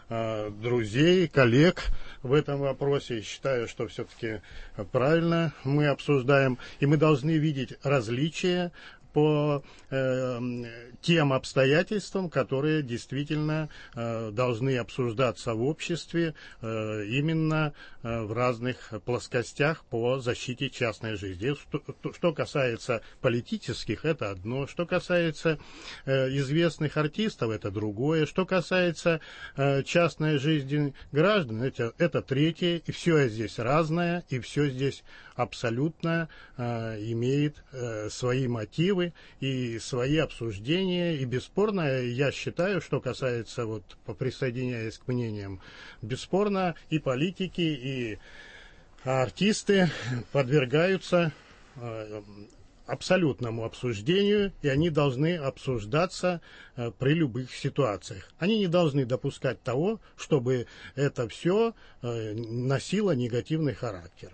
S8: э, друзей, коллег в этом вопросе и считаю, что все-таки правильно мы обсуждаем, и мы должны видеть различия по э, тем обстоятельствам, которые действительно э, должны обсуждаться в обществе э, именно э, в разных плоскостях по защите частной жизни. Что, что касается политических, это одно. Что касается э, известных артистов, это другое. Что касается э, частной жизни граждан, это, это третье. И все здесь разное, и все здесь абсолютно э, имеет э, свои мотивы и свои обсуждения. И бесспорно, я считаю, что касается, вот, присоединяясь к мнениям, бесспорно и политики, и артисты подвергаются э, абсолютному обсуждению, и они должны обсуждаться э, при любых ситуациях. Они не должны допускать того, чтобы это все э, носило негативный характер.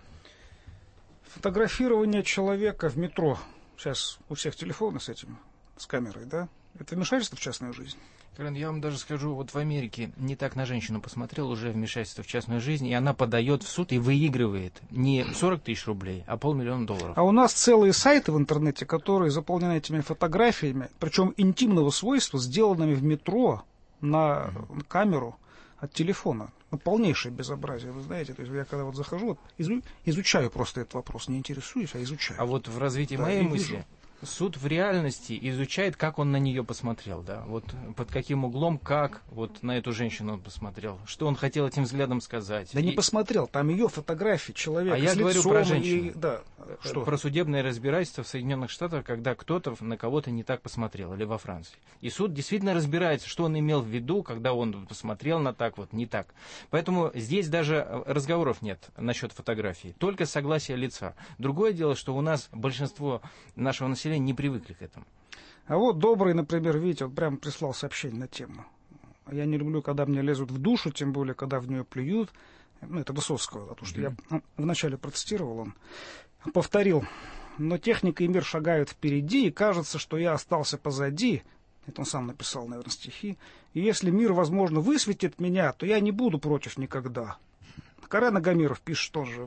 S1: Фотографирование человека в метро. Сейчас у всех телефоны с этим, с камерой, да? Это вмешательство в частную жизнь?
S2: Карен, я вам даже скажу, вот в Америке не так на женщину посмотрел, уже вмешательство в частную жизнь, и она подает в суд и выигрывает не сорок тысяч рублей, а полмиллиона долларов.
S1: А у нас целые сайты в интернете, которые заполнены этими фотографиями, причем интимного свойства, сделанными в метро на mm-hmm. камеру от телефона. Ну, полнейшее безобразие, вы знаете. То есть я когда вот захожу, вот, изу, изучаю просто этот вопрос, не интересуюсь, а изучаю.
S2: А вот в развитии
S1: да,
S2: моей
S1: и
S2: мысли...
S1: вижу.
S2: Суд в реальности изучает, как он на нее посмотрел, да, вот под каким углом, как вот на эту женщину он посмотрел, что он хотел этим взглядом сказать.
S1: Да
S2: и...
S1: не посмотрел, там ее фотографии человека.
S2: А я
S1: с
S2: говорю
S1: лицом
S2: про женщину.
S1: И... Да. Что?
S2: Про судебное разбирательство в Соединенных Штатах, когда кто-то на кого-то не так посмотрел, или во Франции. И суд действительно разбирается, что он имел в виду, когда он посмотрел на так вот, не так. Поэтому здесь даже разговоров нет насчет фотографии, только согласие лица. Другое дело, что у нас большинство нашего населения не привыкли к этому.
S1: А вот Добрый, например, видите, вот прямо прислал сообщение на тему. Я не люблю, когда мне лезут в душу, тем более, когда в нее плюют. Ну, это Высоцкого, потому что mm-hmm. я вначале процитировал, он повторил. Но техника и мир шагают впереди, и кажется, что я остался позади. Это он сам написал, наверное, стихи. И если мир, возможно, высветит меня, то я не буду против никогда. Карен Агамиров пишет тоже.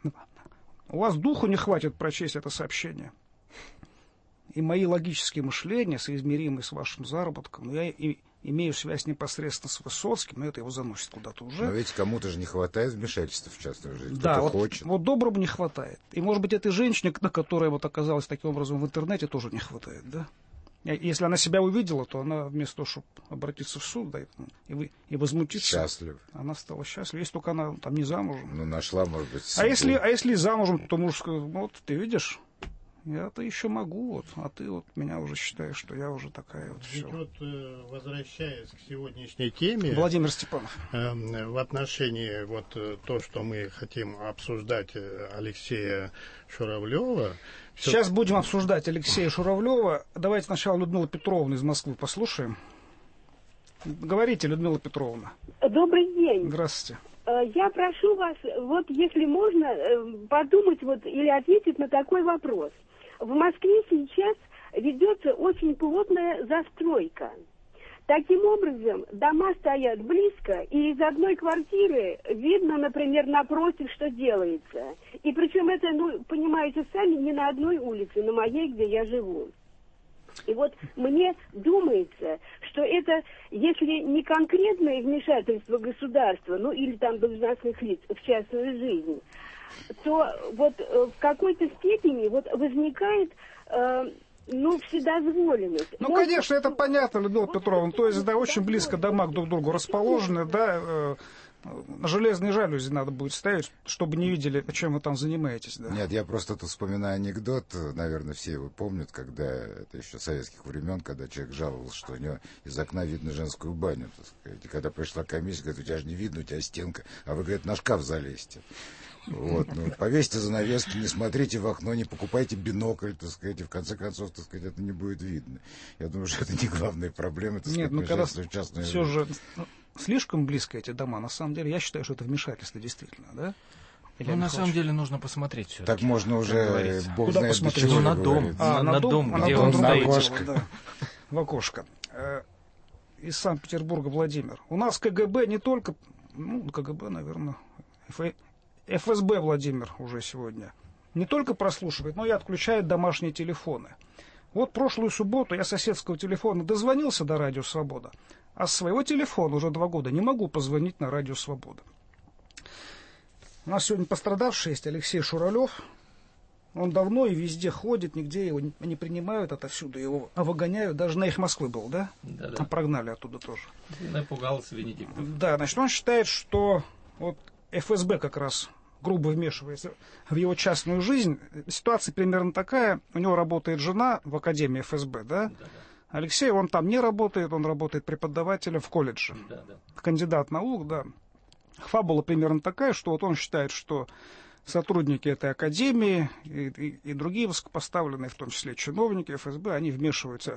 S1: У вас духу не хватит прочесть это сообщение. И мои логические мышления, соизмеримые с вашим заработком, но я и имею связь непосредственно с Высоцким, но это его заносит куда-то уже.
S3: Но ведь кому-то же не хватает вмешательства в частную жизнь.
S1: Да,
S3: кто-то
S1: вот,
S3: хочет.
S1: вот доброму не хватает. И, может быть, этой женщине, которая вот оказалась таким образом в интернете, тоже не хватает, да? Если она себя увидела, то она вместо того, чтобы обратиться в суд, да, и, вы, и возмутиться,
S3: счастлив.
S1: Она стала счастлива. Если только она там не замужем.
S3: Ну, нашла, может быть,
S1: а если, а если замужем, то муж скажет, вот, ты видишь, я-то еще могу, вот, а ты вот меня уже считаешь, что я уже такая вот все.
S8: Вот, возвращаясь к сегодняшней теме,
S1: Владимир Степанов.
S8: Э, в отношении вот то, что мы хотим обсуждать Алексея Журавлева.
S1: Сейчас все... будем обсуждать Алексея Журавлева. Давайте сначала Людмилу Петровну из Москвы послушаем. Говорите, Людмила Петровна.
S9: Добрый день.
S1: Здравствуйте.
S9: Я прошу вас, вот если можно, подумать вот, или ответить на такой вопрос. В Москве сейчас ведется очень плотная застройка. Таким образом, дома стоят близко, и из одной квартиры видно, например, напротив, что делается. И причем это, ну, понимаете сами, не на одной улице, на моей, где я живу. И вот мне думается, что это, если не конкретное вмешательство государства, ну или там должностных лиц в частную жизнь, то вот э, в какой-то степени вот возникает, э, ну, вседозволенность.
S1: Ну,
S9: Может,
S1: конечно, это понятно, Людмила Петровна. То есть, да, очень близко дома друг к другу расположены, да, э, железные жалюзи надо будет ставить, чтобы не видели, чем вы там занимаетесь. Да.
S3: Нет, я просто тут вспоминаю анекдот, наверное, все его помнят, когда, это еще советских времен, когда человек жаловался, что у него из окна видно женскую баню, так сказать. И когда пришла комиссия, говорит, у тебя же не видно, у тебя стенка, а вы, говорит, на шкаф залезьте. Вот, ну, повесьте занавески, не смотрите в окно, не покупайте бинокль, так сказать, и в конце концов, так сказать, это не будет видно. Я думаю, что это не главная проблема, так сказать,
S1: Нет, ну, когда
S3: частную
S1: все же слишком близко эти дома, на самом деле, я считаю, что это вмешательство действительно, да?
S2: Или ну, на самом хочешь? деле нужно посмотреть все.
S3: Так можно уже, бог
S1: Куда
S3: знает,
S1: посмотреть?
S2: Ну, на дом,
S1: а,
S2: на, на дом,
S1: дом,
S2: где
S1: на
S2: он
S1: дом,
S2: стоит.
S1: В окошко. Да, в окошко. Из Санкт-Петербурга Владимир. У нас КГБ не только, ну, КГБ, наверное, эф эс бэ, Владимир, уже сегодня, не только прослушивает, но и отключает домашние телефоны. Вот прошлую субботу я с соседского телефона дозвонился до Радио Свобода, а с своего телефона уже два года не могу позвонить на Радио Свобода. У нас сегодня пострадавший есть Алексей Журавлев. Он давно и везде ходит, нигде его не принимают, отовсюду его выгоняют. Даже на «Их Москвы» был, да?
S10: Да, да.
S1: Там прогнали оттуда тоже.
S10: Напугался Венедиктов.
S1: Да, значит, он считает, что вот эф эс бэ как раз грубо вмешивается в его частную жизнь. Ситуация примерно такая. У него работает жена в Академии эф эс бэ, да? Да, да. Алексей, он там не работает, он работает преподавателем в колледже.
S10: Да, да.
S1: Кандидат наук, да. Фабула примерно такая, что вот он считает, что сотрудники этой академии и, и, и другие высокопоставленные, в том числе чиновники эф эс бэ, они вмешиваются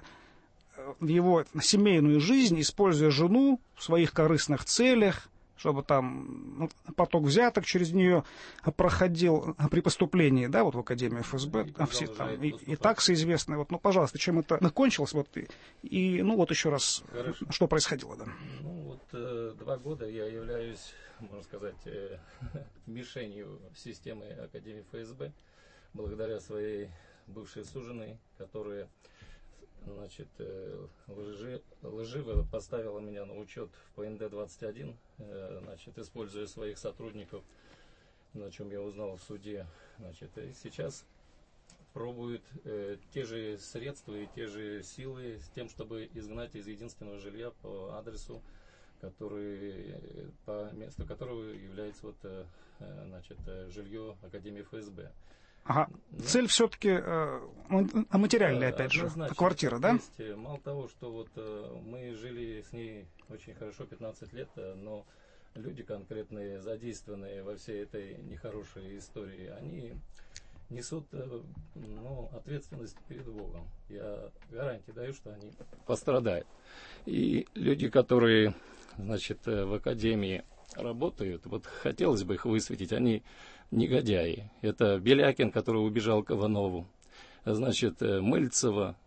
S1: в его семейную жизнь, используя жену в своих корыстных целях, чтобы там ну, поток взяток через нее проходил при поступлении, да, вот в Академию эф эс бэ, и, а все, там, и, и таксы известные. Вот, ну, пожалуйста, чем это кончилось, вот, и, и, ну, вот еще раз, Хорошо. Что происходило, да.
S10: Ну, вот э, два года я являюсь, можно сказать, э, мишенью системы Академии эф эс бэ, благодаря своей бывшей суженой, которая, значит, лжи, лживо поставила меня на учет в пэ эн дэ двадцать один, значит, используя своих сотрудников, на чем я узнал в суде. Значит, и сейчас пробуют э, те же средства и те же силы с тем, чтобы изгнать из единственного жилья по адресу, который, по месту которого является вот, э, значит, жилье Академии эф эс бэ.
S1: Ага. Да. Цель все-таки э, материальная, опять же, квартира, да?
S10: Есть, мало того, что вот э, мы жили с ней очень хорошо пятнадцать лет, но люди конкретные, задействованные во всей этой нехорошей истории, они несут э, ну, ответственность перед Богом. Я гарантии даю, что они пострадают. И люди, которые, значит, в академии работают, вот хотелось бы их высветить, они негодяи. Это Белякин, который убежал к Иванову. Значит, Мыльцева.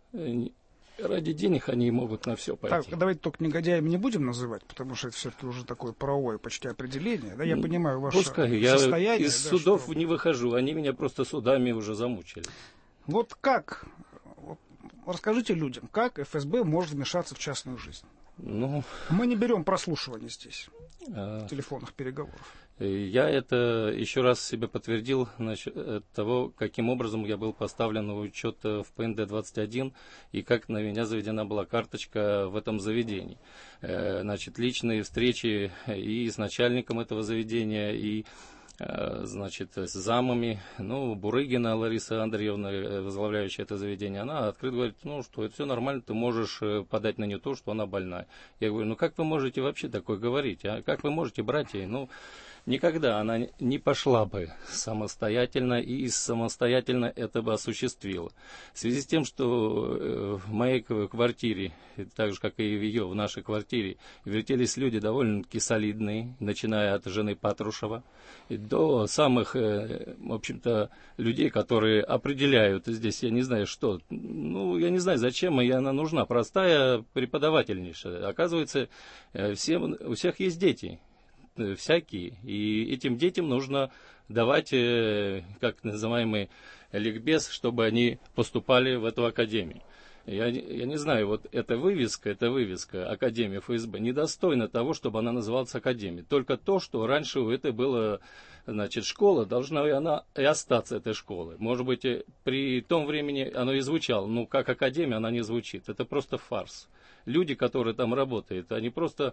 S10: Ради денег они могут на все пойти.
S1: Так, давайте только негодяями не будем называть, потому что это все-таки уже такое правовое почти определение. Да, я понимаю ваше
S10: Пускай,
S1: состояние.
S10: Я из
S1: да,
S10: судов
S1: что...
S10: не выхожу, они меня просто судами уже замучили.
S1: Вот как, вот, расскажите людям, как эф эс бэ может вмешаться в частную жизнь?
S10: Ну,
S1: мы не берем прослушивание здесь,
S10: а...
S1: телефонных переговоров.
S10: Я это еще раз себе подтвердил насчет того, каким образом я был поставлен на учет в П Н Д двадцать один и как на меня заведена была карточка в этом заведении. Значит, личные встречи и с начальником этого заведения, и значит, с замами, ну, Бурыгина Лариса Андреевна, возглавляющая это заведение, она открыто говорит, ну, что это все нормально, ты можешь подать на нее то, что она больная. Я говорю, ну, как вы можете вообще такое говорить, а? Как вы можете брать ей, ну, никогда она не пошла бы самостоятельно и самостоятельно это бы осуществила. В связи с тем, что в моей квартире, так же, как и в ее, в нашей квартире, вертелись люди довольно-таки солидные, начиная от жены Патрушева до самых, в общем-то, людей, которые определяют здесь, я не знаю что, ну, я не знаю, зачем ей она нужна, простая преподавательница. Оказывается, всем, у всех есть дети. Всякие, и этим детям нужно давать, как называемый ликбез, чтобы они поступали в эту академию. Я, я не знаю, вот эта вывеска, эта вывеска Академия Ф С Б недостойна того, чтобы она называлась Академией. Только то, что раньше у этой была, значит, школа, должна и она и остаться этой школой. Может быть, при том времени оно и звучало, но как Академия она не звучит. Это просто фарс. Люди, которые там работают, они просто...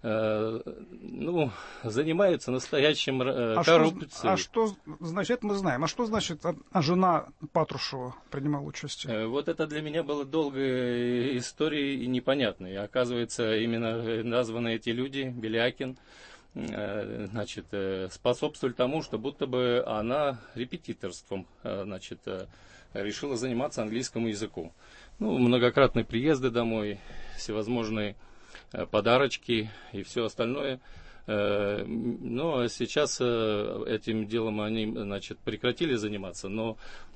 S10: ну, занимаются настоящим
S1: а
S10: коррупцией.
S1: Что, а что значит, мы знаем, а что значит, а жена Патрушева принимала участие?
S10: Вот это для меня было долгой историей и непонятной. Оказывается, именно названы эти люди, Белякин, значит, способствовали тому, что будто бы она репетиторством, значит, решила заниматься английскому языку. Ну, многократные приезды домой, всевозможные подарочки и все остальное. Но сейчас этим делом они, значит, прекратили заниматься, но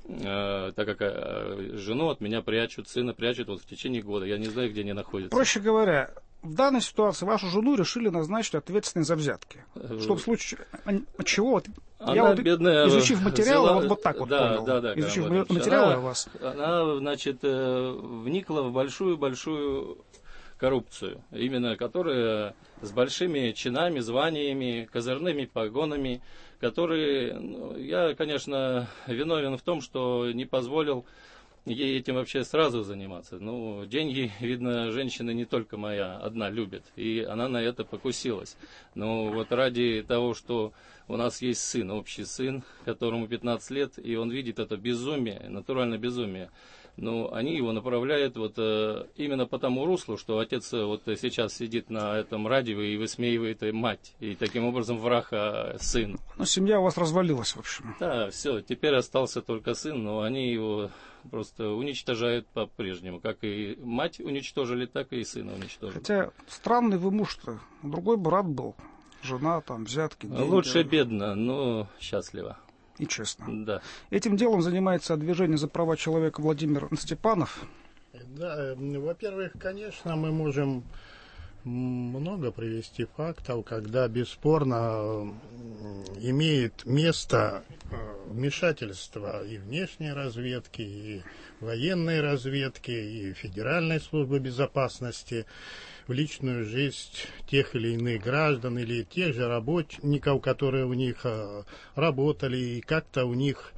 S10: так как жену от меня прячут, сына прячут вот в течение года, я не знаю, где они находятся.
S1: Проще говоря, в данной ситуации вашу жену решили назначить ответственной за взятки. Что в случае чего?
S10: Она,
S1: я вот,
S10: бедная,
S1: изучив материалы,
S10: взяла...
S1: вот, вот так вот
S10: да,
S1: понял.
S10: Да, да,
S1: изучив
S10: да,
S1: материалы
S10: она,
S1: у вас.
S10: Она, значит, вникла в большую-большую коррупцию, именно которая с большими чинами, званиями, козырными погонами, которые, ну, я, конечно, виновен в том, что не позволил ей этим вообще сразу заниматься. Ну, деньги, видно, женщина не только моя одна любит, и она на это покусилась. Но вот ради того, что у нас есть сын, общий сын, которому пятнадцать лет, и он видит это безумие, натуральное безумие, но они его направляют вот э, именно по тому руслу, что отец вот сейчас сидит на этом радио и высмеивает и мать, и таким образом враг а, сын.
S1: Ну, семья у вас развалилась, в общем.
S10: Да, все, теперь остался только сын, но они его просто уничтожают по-прежнему. Как и мать уничтожили, так и сына уничтожили.
S1: Хотя странный вы муж-то, другой брат был, жена там, взятки, деньги.
S10: Лучше бедно, но счастливо.
S1: И честно.
S10: Да.
S1: Этим делом занимается движение за права человека Владимир Степанов.
S8: Да, во-первых, конечно, мы можем много привести фактов, когда бесспорно имеет место вмешательство и внешней разведки, и военной разведки, и Федеральной службы безопасности в личную жизнь тех или иных граждан или тех же работников, которые у них работали, и как-то у них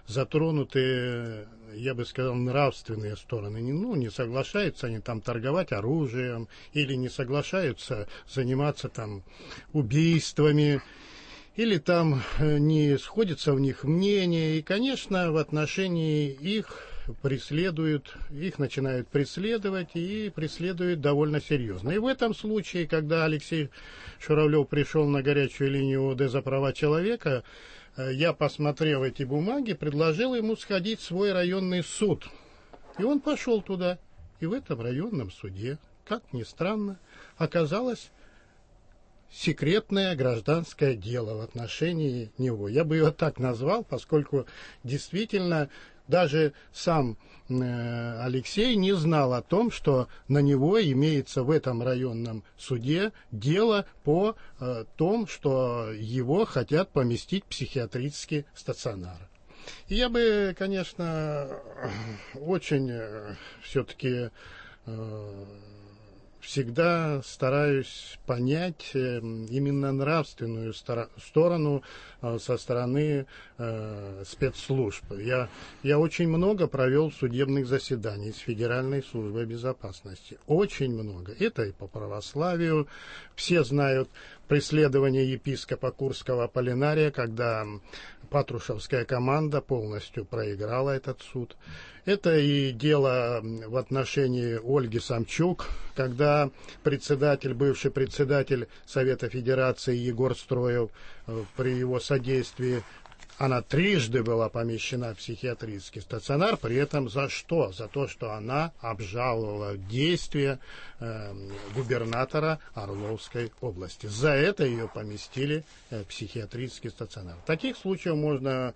S8: затронуты, я бы сказал, нравственные стороны. Ну, не соглашаются они там торговать оружием, или не соглашаются заниматься там убийствами, или там не сходится в них мнение. И, конечно, в отношении их преследуют, их начинают преследовать и преследуют довольно серьезно. И в этом случае, когда Алексей Шуравлев пришел на горячую линию ОД за права человека, я, посмотрев эти бумаги, предложил ему сходить в свой районный суд. И он пошел туда. И в этом районном суде, как ни странно, оказалось секретное гражданское дело в отношении него. Я бы его так назвал, поскольку действительно даже сам э, Алексей не знал о том, что на него имеется в этом районном суде дело по э, том, что его хотят поместить в психиатрический стационар. И я бы, конечно, очень э, все-таки э, всегда стараюсь понять именно нравственную сторону со стороны э, спецслужб. Я, я очень много провел судебных заседаний с Федеральной службой безопасности. Очень много. Это и по православию. Все знают преследование епископа Курского Аполлинария, когда Патрушевская команда полностью проиграла этот суд. Это и дело в отношении Ольги Самчук, когда председатель, бывший председатель Совета Федерации Егор Строев при его содействии, она трижды была помещена в психиатрический стационар, при этом за что? За то, что она обжаловала действия э, губернатора Орловской области. За это ее поместили в психиатрический стационар. Таких случаев можно...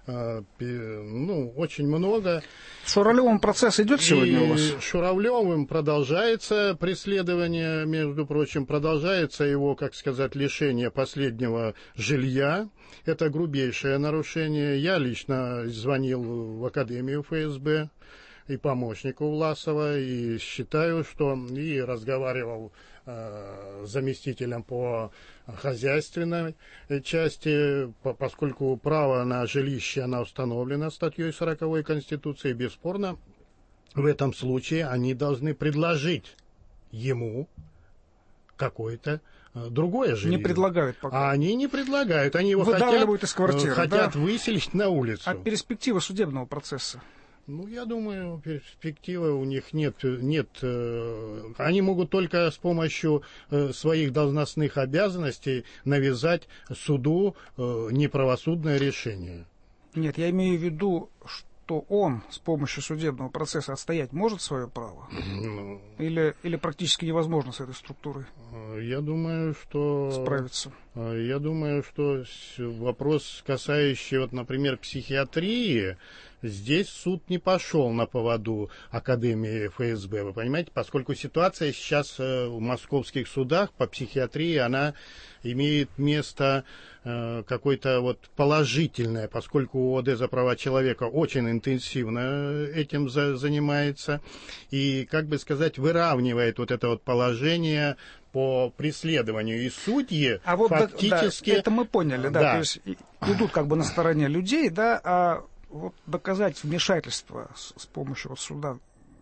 S8: ну, очень много.
S1: Шуравлевым процесс идет сегодня у вас?
S8: Шуравлевым продолжается преследование, между прочим, продолжается его, как сказать, лишение последнего жилья. Это грубейшее нарушение. Я лично звонил в Академию эф эс бэ и помощнику Власова, и считаю, что и разговаривал э, с заместителем по хозяйственной части, по, поскольку право на жилище оно установлено статьей сороковой Конституции, бесспорно, в этом случае они должны предложить ему какое-то другое жилье.
S1: Не предлагают пока.
S8: А они не предлагают. Они его хотят,
S1: из квартиры,
S8: хотят
S1: да?
S8: выселить на улицу.
S1: А перспектива судебного процесса?
S8: Ну, я думаю, перспективы у них нет. нет. Они могут только с помощью своих должностных обязанностей навязать суду неправосудное решение.
S1: Нет, я имею в виду, что он с помощью судебного процесса отстоять может свое право? Ну, или, или практически невозможно с этой структурой?
S8: Я думаю, что...
S1: Справиться.
S8: Я думаю, что вопрос, касающий, вот, например, психиатрии, здесь суд не пошел на поводу Академии эф эс бэ, вы понимаете, поскольку ситуация сейчас в московских судах по психиатрии, она имеет место э, какое-то вот положительное, поскольку ООД за права человека очень интенсивно этим за, занимается и, как бы сказать, выравнивает вот это вот положение по преследованию. И судьи
S1: а вот
S8: фактически...
S1: Да, это мы поняли, да,
S8: да,
S1: то есть идут как бы на стороне людей, да, а вот доказать вмешательство с, с помощью вот суда.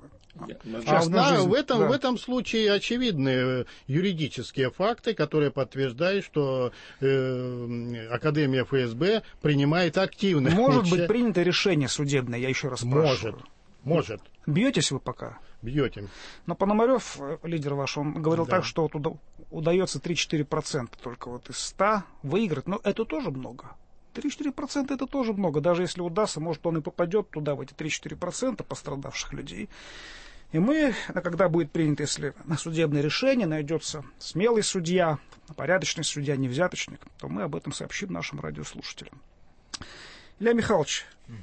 S8: А да, жизнь, в, этом, да. в этом случае очевидны юридические факты, которые подтверждают, что э, Академия эф эс бэ принимает активное
S1: Может
S8: участие.
S1: быть принято решение судебное, я еще раз спрашиваю.
S8: Может, может.
S1: Бьетесь вы пока?
S8: Бьете.
S1: Но Пономарев, лидер ваш, он говорил
S8: да.
S1: так, что вот уда- удается три-четыре процента только вот из ста выиграть. Но это тоже много. три-четыре процента это тоже много. Даже если удастся, может, он и попадет туда, в эти три-четыре процента пострадавших людей. И мы, когда будет принято, если на судебное решение найдется смелый судья, порядочный судья, не взяточник, то мы об этом сообщим нашим радиослушателям. Илья Михайлович, угу.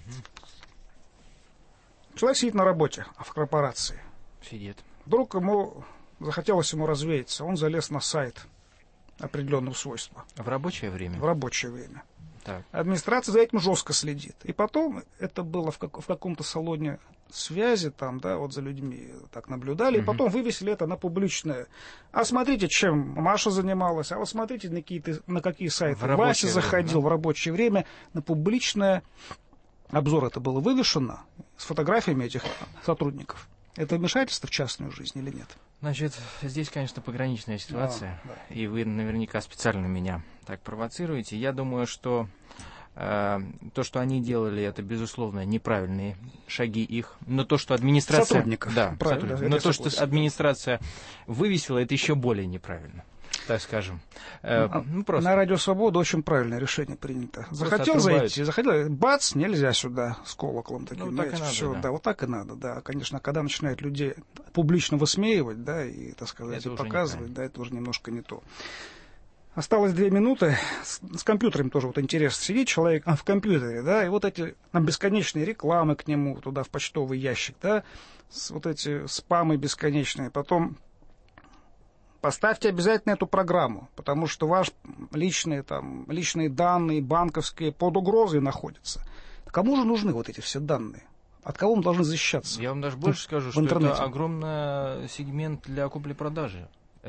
S1: Человек сидит на работе в корпорации.
S2: Сидит.
S1: Вдруг ему захотелось ему развеяться. Он залез на сайт определенного свойства.
S2: В рабочее время?
S1: В рабочее время.
S2: Так.
S1: Администрация за этим жестко следит. И потом это было в, как, в каком-то салоне связи, там, да, вот за людьми так наблюдали, угу. И потом вывесили это на публичное. А смотрите, чем Маша занималась, а вот смотрите, на, какие, на какие сайты Вася заходил время, да? В рабочее время, на публичное. Обзор это было вывешено с фотографиями этих сотрудников. Это вмешательство в частную жизнь или нет?
S2: Значит, здесь, конечно, пограничная ситуация, да, да. И вы наверняка специально меня так провоцируете. Я думаю, что э, то, что они делали, это, безусловно, неправильные шаги их. Но то, что администрация...
S1: Сотрудников.
S2: Да,
S1: правильно.
S2: сотрудников. Но то, что администрация вывесила, это еще более неправильно. Так скажем. Э,
S1: ну, просто. На Радио Свобода очень правильное решение принято. Захотел отрубают. Зайти, захотел, бац, нельзя сюда с колоколом таким. Ну, так и надо, все, да. Да, вот так и надо, да. Конечно, когда начинают людей публично высмеивать, да, и, так сказать, и показывать, да, это уже немножко не то. Осталось две минуты. С, с компьютером тоже вот интересно. Сидит человек в компьютере, да, и вот эти там бесконечные рекламы к нему туда в почтовый ящик, да, с, вот эти спамы бесконечные, потом... Поставьте обязательно эту программу, потому что ваши личные, там, личные данные банковские под угрозой находятся. Кому же нужны вот эти все данные? От кого мы должны защищаться?
S2: Я вам даже больше скажу, что это огромный сегмент для купли-продажи.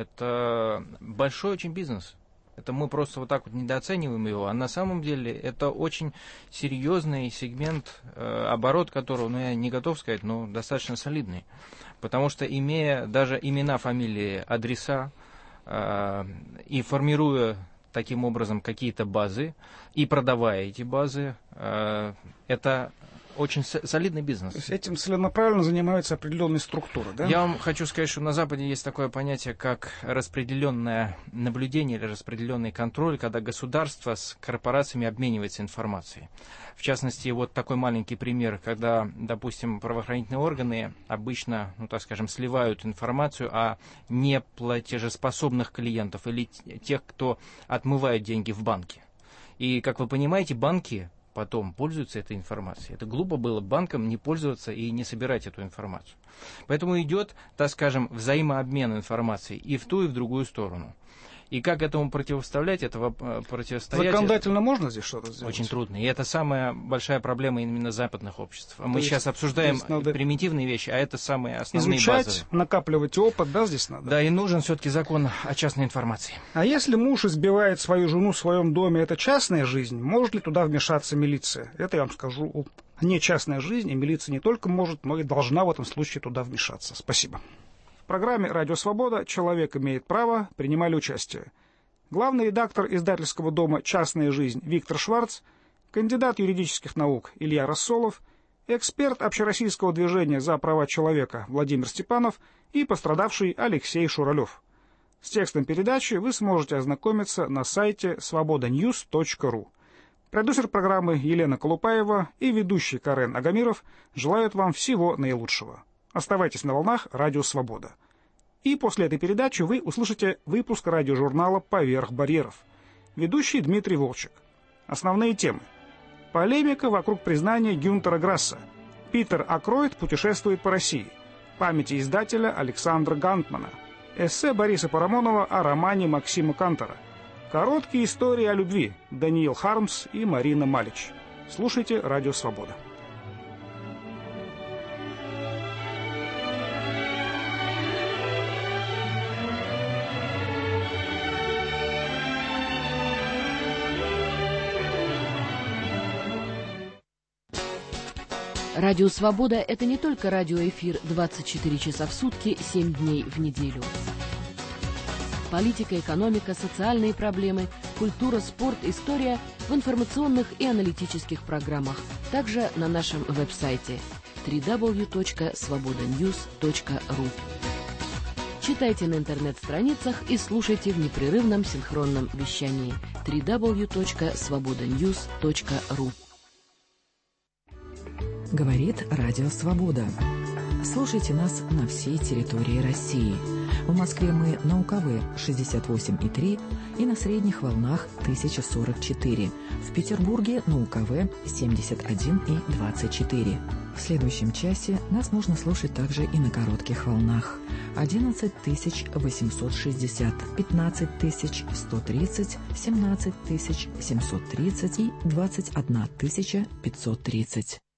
S2: Это большой очень бизнес. Это мы просто вот так вот недооцениваем его, а на самом деле это очень серьезный сегмент, э, оборот которого, ну я не готов сказать, но достаточно солидный. Потому что имея даже имена, фамилии, адреса э, и формируя таким образом какие-то базы и продавая эти базы, э, это очень солидный бизнес.
S1: То есть этим целенаправленно занимаются определенные структуры, да?
S2: Я вам хочу сказать, что на Западе есть такое понятие, как распределенное наблюдение или распределенный контроль, когда государство с корпорациями обменивается информацией. В частности, вот такой маленький пример, когда, допустим, правоохранительные органы обычно, ну так скажем, сливают информацию о неплатежеспособных клиентов или тех, кто отмывает деньги в банке. И, как вы понимаете, банки потом пользуются этой информацией. Это глупо было банкам не пользоваться и не собирать эту информацию. Поэтому идет, так скажем, взаимообмен информацией и в ту, и в другую сторону. И как этому противоставлять, этого противостоять...
S1: Законодательно можно здесь что-то сделать?
S2: Очень трудно. И это самая большая проблема именно западных обществ. Мы сейчас обсуждаем примитивные вещи, а это самые основные
S1: изучать,
S2: базовые.
S1: Накапливать опыт, да, здесь надо?
S2: Да, и нужен все-таки закон о частной информации.
S1: А если муж избивает свою жену в своем доме, это частная жизнь? Может ли туда вмешаться милиция? Это я вам скажу, не частная жизнь, и милиция не только может, но и должна в этом случае туда вмешаться. Спасибо. В программе «Радио Свобода» «Человек имеет право» принимали участие главный редактор издательского дома «Частная жизнь» Виктор Шварц, кандидат юридических наук Илья Рассолов, эксперт общероссийского движения за права человека Владимир Степанов и пострадавший Алексей Шуралев. С текстом передачи вы сможете ознакомиться на сайте свобода ньюс точка ру. Продюсер программы Елена Колупаева и ведущий Карен Агамиров желают вам всего наилучшего. Оставайтесь на волнах «Радио Свобода». И после этой передачи вы услышите выпуск радиожурнала «Поверх барьеров». Ведущий Дмитрий Волчек. Основные темы. Полемика вокруг признания Гюнтера Грасса. Питер Акройд путешествует по России. Памяти издателя Александра Гантмана. Эссе Бориса Парамонова о романе Максима Кантора. Короткие истории о любви. Даниил Хармс и Марина Малич. Слушайте «Радио Свобода».
S11: Радио «Свобода» — это не только радиоэфир двадцать четыре часа в сутки, семь дней в неделю. Политика, экономика, социальные проблемы, культура, спорт, история в информационных и аналитических программах. Также на нашем веб-сайте дабл ю дабл ю дабл ю точка свобода ньюс точка ру. Читайте на интернет-страницах и слушайте в непрерывном синхронном вещании дабл ю дабл ю дабл ю точка свобода ньюс точка ру.
S12: Говорит Радио Свобода. Слушайте нас на всей территории России. В Москве мы на УКВ шестьдесят восемь и три и на средних волнах тысяча сорок четыре. В Петербурге на УКВ семьдесят один и двадцать четыре. В следующем часе нас можно слушать также и на коротких волнах. одиннадцать тысяч восемьсот шестьдесят, пятнадцать тысяч сто тридцать, семнадцать тысяч семьсот тридцать и двадцать одна тысяча пятьсот тридцать.